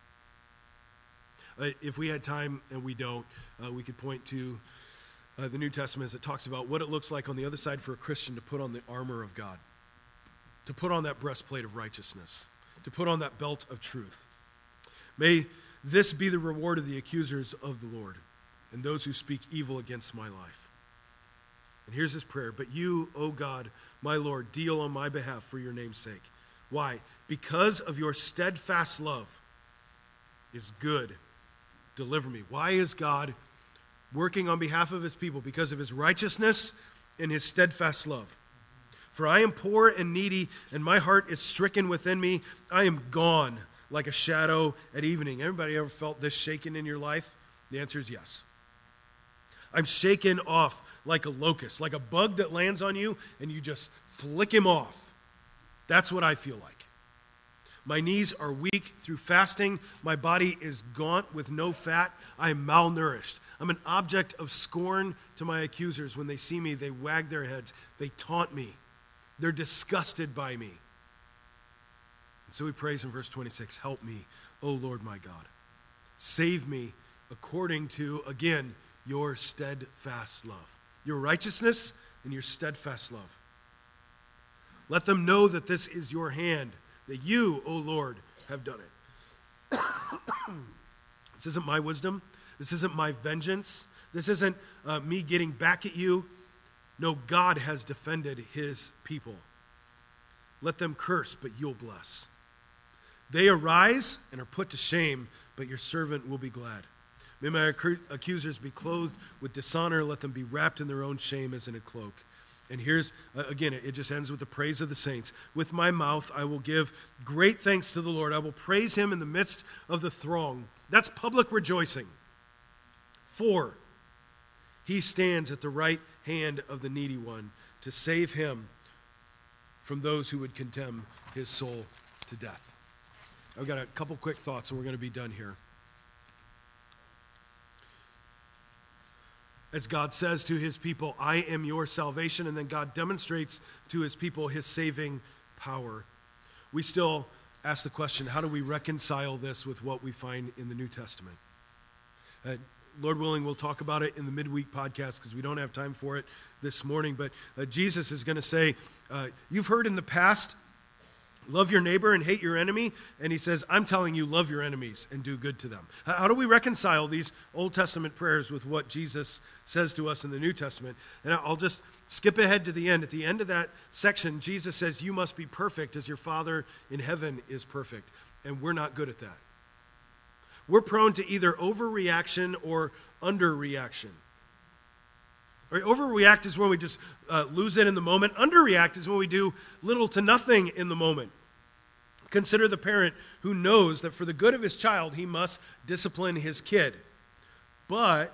If we had time, and we don't, we could point to the New Testament as it talks about what it looks like on the other side for a Christian to put on the armor of God, to put on that breastplate of righteousness, to put on that belt of truth. May this be the reward of the accusers of the Lord and those who speak evil against my life. And here's his prayer. But you, O God, my Lord, deal on my behalf for your name's sake. Why? Because of your steadfast love is good. Deliver me. Why is God working on behalf of his people? Because of his righteousness and his steadfast love. For I am poor and needy, and my heart is stricken within me. I am gone like a shadow at evening. Everybody ever felt this shaken in your life? The answer is yes. I'm shaken off like a locust, like a bug that lands on you, and you just flick him off. That's what I feel like. My knees are weak through fasting. My body is gaunt with no fat. I am malnourished. I'm an object of scorn to my accusers. When they see me, they wag their heads. They taunt me. They're disgusted by me. And so he prays in verse 26, help me, O Lord my God. Save me according to, again, your steadfast love. Your righteousness and your steadfast love. Let them know that this is your hand, that you, O Lord, have done it. This isn't my wisdom. This isn't my vengeance. This isn't me getting back at you. No, God has defended his people. Let them curse, but you'll bless. They arise and are put to shame, but your servant will be glad. May my accusers be clothed with dishonor. Let them be wrapped in their own shame as in a cloak. And here's, again, it just ends with the praise of the saints. With my mouth I will give great thanks to the Lord. I will praise him in the midst of the throng. That's public rejoicing. 4, he stands at the right hand of the needy one to save him from those who would condemn his soul to death. I've got a couple quick thoughts and we're going to be done here. As God says to his people, I am your salvation, and then God demonstrates to his people his saving power. We still ask the question, how do we reconcile this with what we find in the New Testament? Lord willing, we'll talk about it in the midweek podcast because we don't have time for it this morning. But Jesus is going to say, you've heard in the past, love your neighbor and hate your enemy. And he says, I'm telling you, love your enemies and do good to them. How do we reconcile these Old Testament prayers with what Jesus says to us in the New Testament? And I'll just skip ahead to the end. At the end of that section, Jesus says, you must be perfect as your Father in heaven is perfect. And we're not good at that. We're prone to either overreaction or underreaction. Right? Overreact is when we just lose it in the moment. Underreact is when we do little to nothing in the moment. Consider the parent who knows that for the good of his child, he must discipline his kid. But,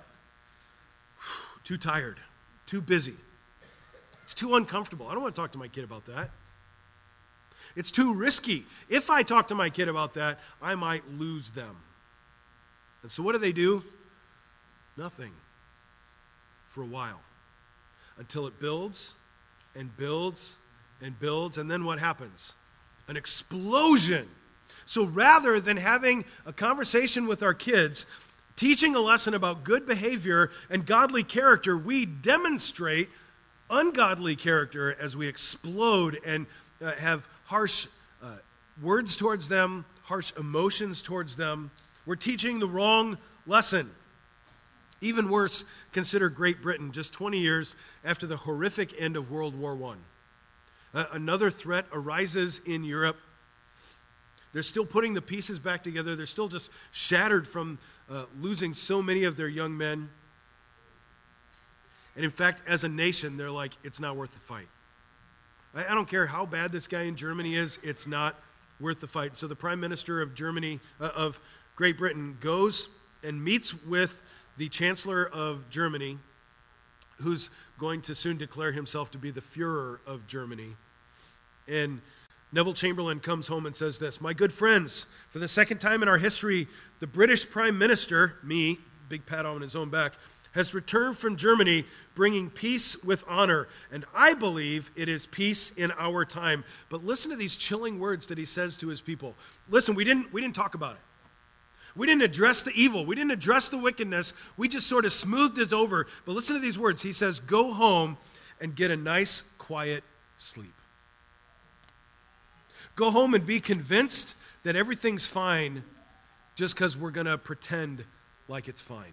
too tired, too busy. It's too uncomfortable. I don't want to talk to my kid about that. It's too risky. If I talk to my kid about that, I might lose them. And so what do? Nothing. For a while. Until it builds and builds and builds. And then what happens? An explosion. So rather than having a conversation with our kids, teaching a lesson about good behavior and godly character, we demonstrate ungodly character as we explode and have harsh words towards them, harsh emotions towards them. We're teaching the wrong lesson. Even worse, consider Great Britain, just 20 years after the horrific end of World War I. Another threat arises in Europe. They're still putting the pieces back together. They're still just shattered from losing so many of their young men. And in fact, as a nation, they're like, it's not worth the fight. I don't care how bad this guy in Germany is, it's not worth the fight. So the Prime Minister of Germany, of Great Britain, goes and meets with the Chancellor of Germany, who's going to soon declare himself to be the Führer of Germany. And Neville Chamberlain comes home and says this, my good friends, for the second time in our history, the British Prime Minister, me, big pat on his own back, has returned from Germany bringing peace with honor. And I believe it is peace in our time. But listen to these chilling words that he says to his people. Listen, we didn't talk about it. We didn't address the evil. We didn't address the wickedness. We just sort of smoothed it over. But listen to these words. He says, go home and get a nice, quiet sleep. Go home and be convinced that everything's fine just because we're going to pretend like it's fine.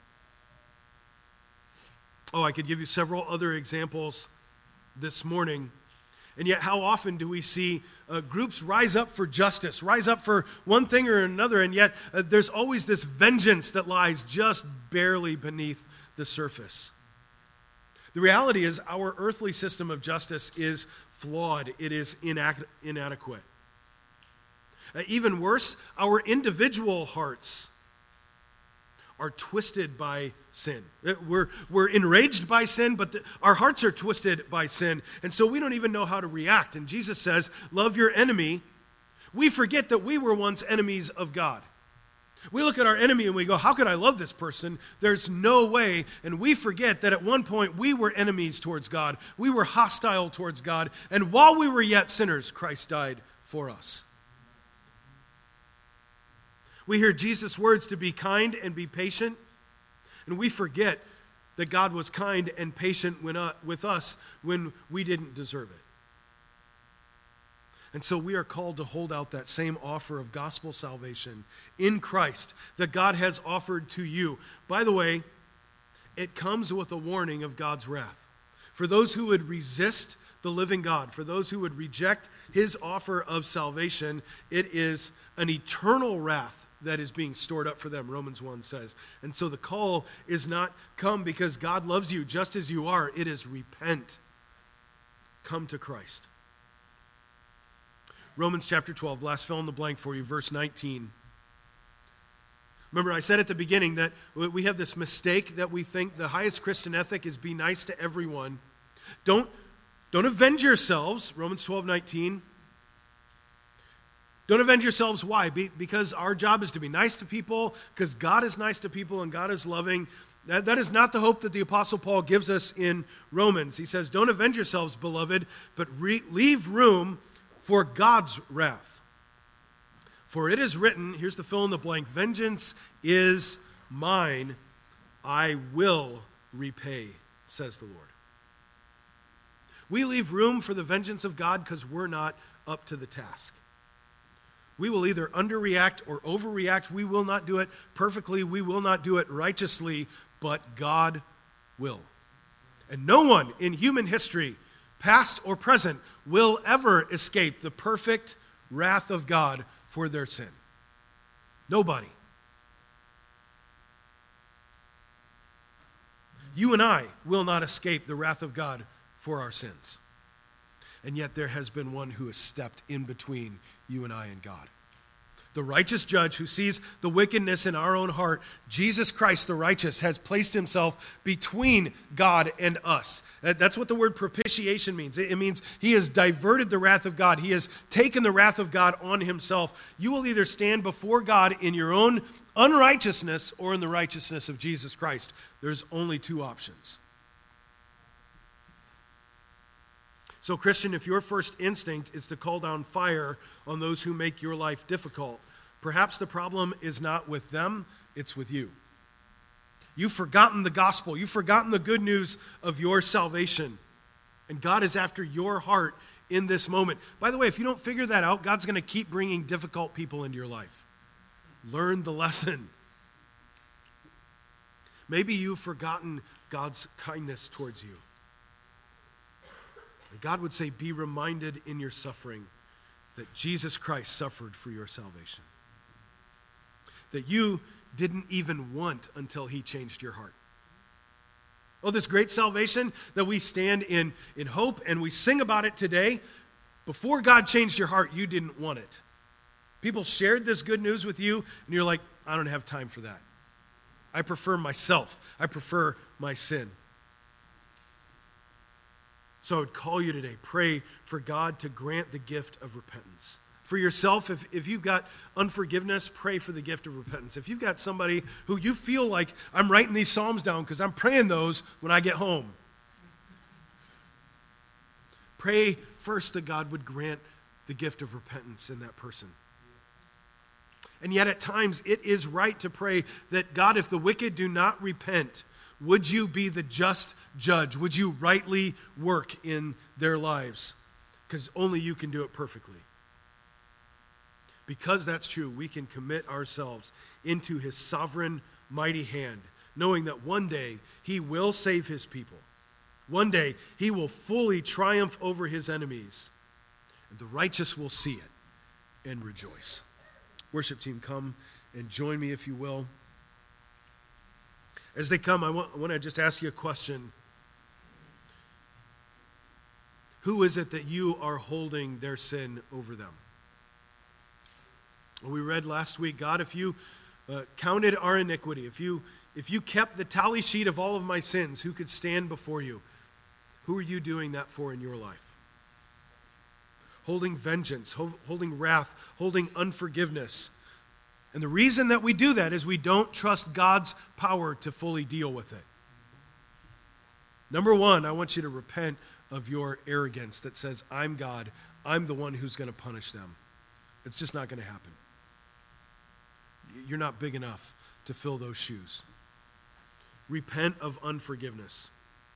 Oh, I could give you several other examples this morning. And yet, how often do we see groups rise up for justice, rise up for one thing or another, and yet there's always this vengeance that lies just barely beneath the surface. The reality is our earthly system of justice is flawed. It is inadequate. Even worse, our individual hearts are twisted by sin. We're enraged by sin, but our hearts are twisted by sin. And so we don't even know how to react. And Jesus says, love your enemy. We forget that we were once enemies of God. We look at our enemy and we go, how could I love this person? There's no way. And we forget that at one point we were enemies towards God. We were hostile towards God. And while we were yet sinners, Christ died for us. We hear Jesus' words to be kind and be patient, and we forget that God was kind and patient with us when we didn't deserve it. And so we are called to hold out that same offer of gospel salvation in Christ that God has offered to you. By the way, it comes with a warning of God's wrath. For those who would resist the living God, for those who would reject his offer of salvation, it is an eternal wrath that is being stored up for them, Romans 1 says. And so the call is not come because God loves you just as you are. It is repent. Come to Christ. Romans chapter 12, last fill in the blank for you, verse 19. Remember, I said at the beginning that we have this mistake that we think the highest Christian ethic is be nice to everyone. Don't avenge yourselves, Romans 12:19. Don't avenge yourselves. Why? Because our job is to be nice to people, because God is nice to people and God is loving. That is not the hope that the Apostle Paul gives us in Romans. He says, don't avenge yourselves, beloved, but leave room for God's wrath. For it is written, here's the fill in the blank, vengeance is mine, I will repay, says the Lord. We leave room for the vengeance of God because we're not up to the task. We will either underreact or overreact. We will not do it perfectly. We will not do it righteously, but God will. And no one in human history, past or present, will ever escape the perfect wrath of God for their sin. Nobody. You and I will not escape the wrath of God for our sins. And yet there has been one who has stepped in between you and I and God. The righteous judge who sees the wickedness in our own heart, Jesus Christ the righteous, has placed himself between God and us. That's what the word propitiation means. It means he has diverted the wrath of God. He has taken the wrath of God on himself. You will either stand before God in your own unrighteousness or in the righteousness of Jesus Christ. There's only two options. So, Christian, if your first instinct is to call down fire on those who make your life difficult, perhaps the problem is not with them, it's with you. You've forgotten the gospel. You've forgotten the good news of your salvation. And God is after your heart in this moment. By the way, if you don't figure that out, God's going to keep bringing difficult people into your life. Learn the lesson. Maybe you've forgotten God's kindness towards you. God would say, be reminded in your suffering that Jesus Christ suffered for your salvation. That you didn't even want until he changed your heart. Oh, this great salvation that we stand in hope and we sing about it today, before God changed your heart, you didn't want it. People shared this good news with you, and you're like, I don't have time for that. I prefer myself. I prefer my sin. So I would call you today, pray for God to grant the gift of repentance. For yourself, if you've got unforgiveness, pray for the gift of repentance. If you've got somebody who you feel like, I'm writing these Psalms down because I'm praying those when I get home, pray first that God would grant the gift of repentance in that person. And yet at times it is right to pray that, God, if the wicked do not repent, would you be the just judge? Would you rightly work in their lives? Because only you can do it perfectly. Because that's true, we can commit ourselves into his sovereign, mighty hand, knowing that one day he will save his people. One day he will fully triumph over his enemies, and the righteous will see it and rejoice. Worship team, come and join me if you will. As they come, I want to just ask you a question. Who is it that you are holding their sin over them? We read last week, God, if you counted our iniquity, if you kept the tally sheet of all of my sins, who could stand before you? Who are you doing that for in your life? Holding vengeance, holding wrath, holding unforgiveness. And the reason that we do that is we don't trust God's power to fully deal with it. Number one, I want you to repent of your arrogance that says, I'm God, I'm the one who's going to punish them. It's just not going to happen. you're not big enough to fill those shoes. Repent of unforgiveness.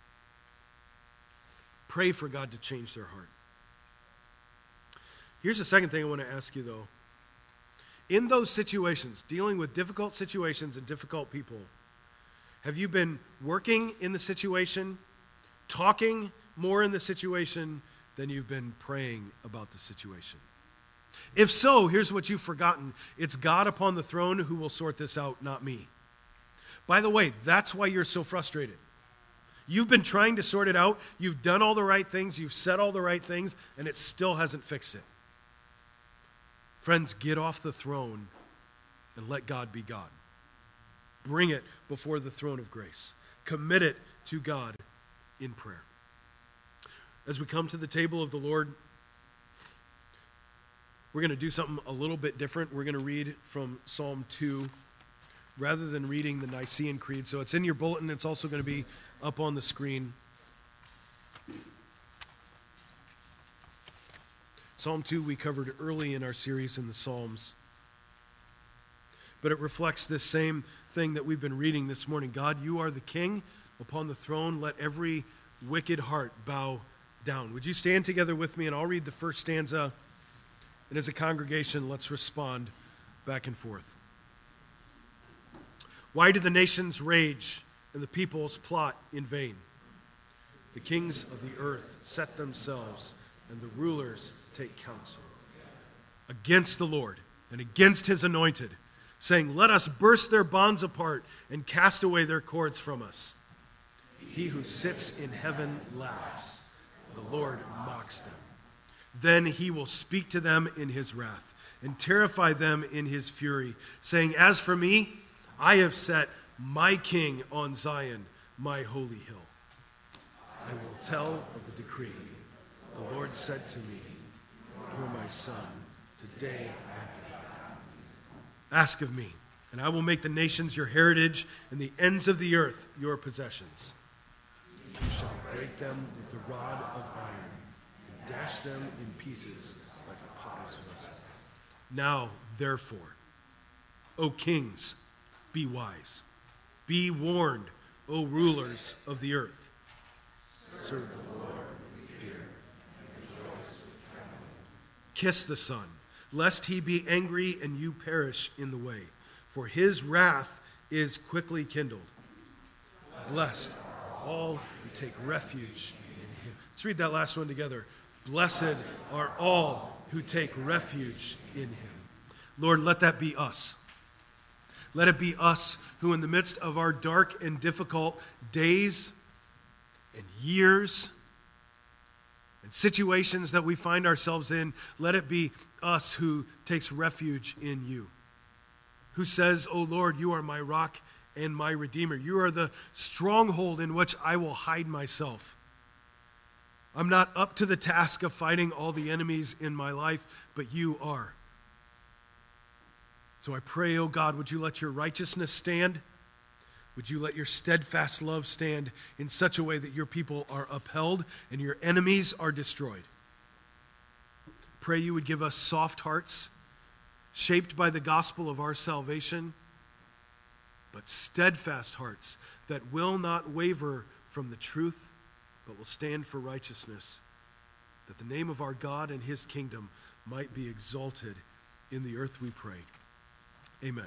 Pray for God to change their heart. Here's the second thing I want to ask you, though. In those situations, dealing with difficult situations and difficult people, have you been working in the situation, talking more in the situation than you've been praying about the situation? If so, here's what you've forgotten. It's God upon the throne who will sort this out, not me. By the way, that's why you're so frustrated. You've been trying to sort it out. You've done all the right things. You've said all the right things, and it still hasn't fixed it. Friends, get off the throne and let God be God. Bring it before the throne of grace. Commit it to God in prayer. As we come to the table of the Lord, we're going to do something a little bit different. We're going to read from Psalm 2 rather than reading the Nicene Creed. So it's in your bulletin. It's also going to be up on the screen. Psalm 2 we covered early in our series in the Psalms. But it reflects this same thing that we've been reading this morning. God, you are the King upon the throne. Let every wicked heart bow down. Would you stand together with me, and I'll read the first stanza. And as a congregation, let's respond back and forth. Why do the nations rage and the peoples plot in vain? The kings of the earth set themselves, and the rulers take counsel against the Lord and against his anointed, saying, let us burst their bonds apart and cast away their cords from us. He who sits in heaven laughs. The Lord mocks them. Then he will speak to them in his wrath and terrify them in his fury, saying, as for me, I have set my king on Zion, my holy hill. I will tell of the decree. The Lord said to me, you are my son. Today I have begotten. Ask of me, and I will make the nations your heritage and the ends of the earth your possessions. You shall break them with the rod of iron and dash them in pieces like a potter's vessel. Now, therefore, O kings, be wise. Be warned, O rulers of the earth. Serve the Lord with fear and rejoice with trembling. Kiss the Son, lest he be angry and you perish in the way, for his wrath is quickly kindled. Blessed are all who take refuge in him. Let's read that last one together. Blessed are all who take refuge in him. Lord, let that be us. Let it be us who, in the midst of our dark and difficult days and years and situations that we find ourselves in, let it be us who takes refuge in you, who says, O Lord, you are my rock and my redeemer. You are the stronghold in which I will hide myself. I'm not up to the task of fighting all the enemies in my life, but you are. So I pray, O God, would you let your righteousness stand? Would you let your steadfast love stand in such a way that your people are upheld and your enemies are destroyed? Pray you would give us soft hearts, shaped by the gospel of our salvation, but steadfast hearts that will not waver from the truth, but will stand for righteousness, that the name of our God and his kingdom might be exalted in the earth, we pray. Amen.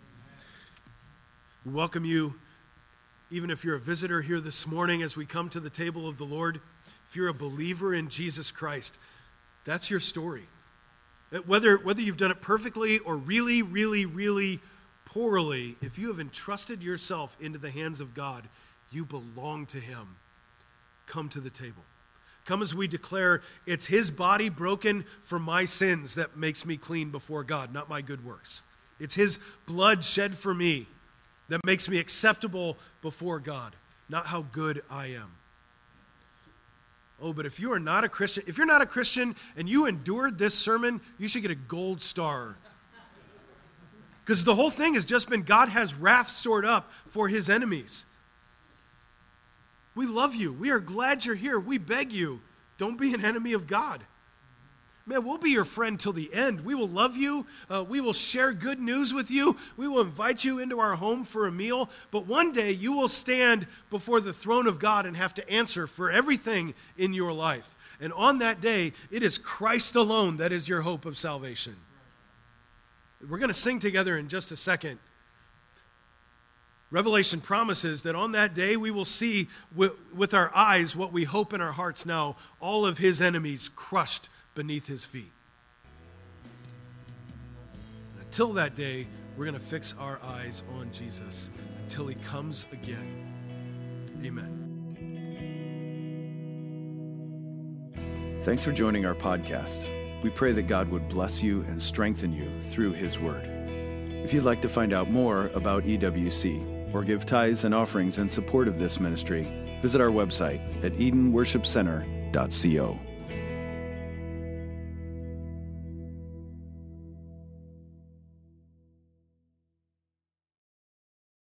We welcome you, even if you're a visitor here this morning, as we come to the table of the Lord. If you're a believer in Jesus Christ, that's your story. Whether you've done it perfectly or really, really, really poorly, if you have entrusted yourself into the hands of God, you belong to him. Come to the table. Come as we declare it's his body broken for my sins that makes me clean before God, not my good works. It's his blood shed for me that makes me acceptable before God, not how good I am. Oh, but if you are not a Christian, if you're not a Christian and you endured this sermon, you should get a gold star. Because the whole thing has just been God has wrath stored up for his enemies. We love you. We are glad you're here. We beg you, don't be an enemy of God. man, we'll be your friend till the end. We will love you. We will share good news with you. We will invite you into our home for a meal. But one day you will stand before the throne of God and have to answer for everything in your life. And on that day, it is Christ alone that is your hope of salvation. We're going to sing together in just a second. Revelation promises that on that day we will see with our eyes what we hope in our hearts now, all of his enemies crushed beneath his feet. Until that day, we're going to fix our eyes on Jesus until he comes again. Amen. Thanks for joining our podcast. We pray that God would bless you and strengthen you through his word. If you'd like to find out more about EWC or give tithes and offerings in support of this ministry, visit our website at EdenWorshipCenter.co.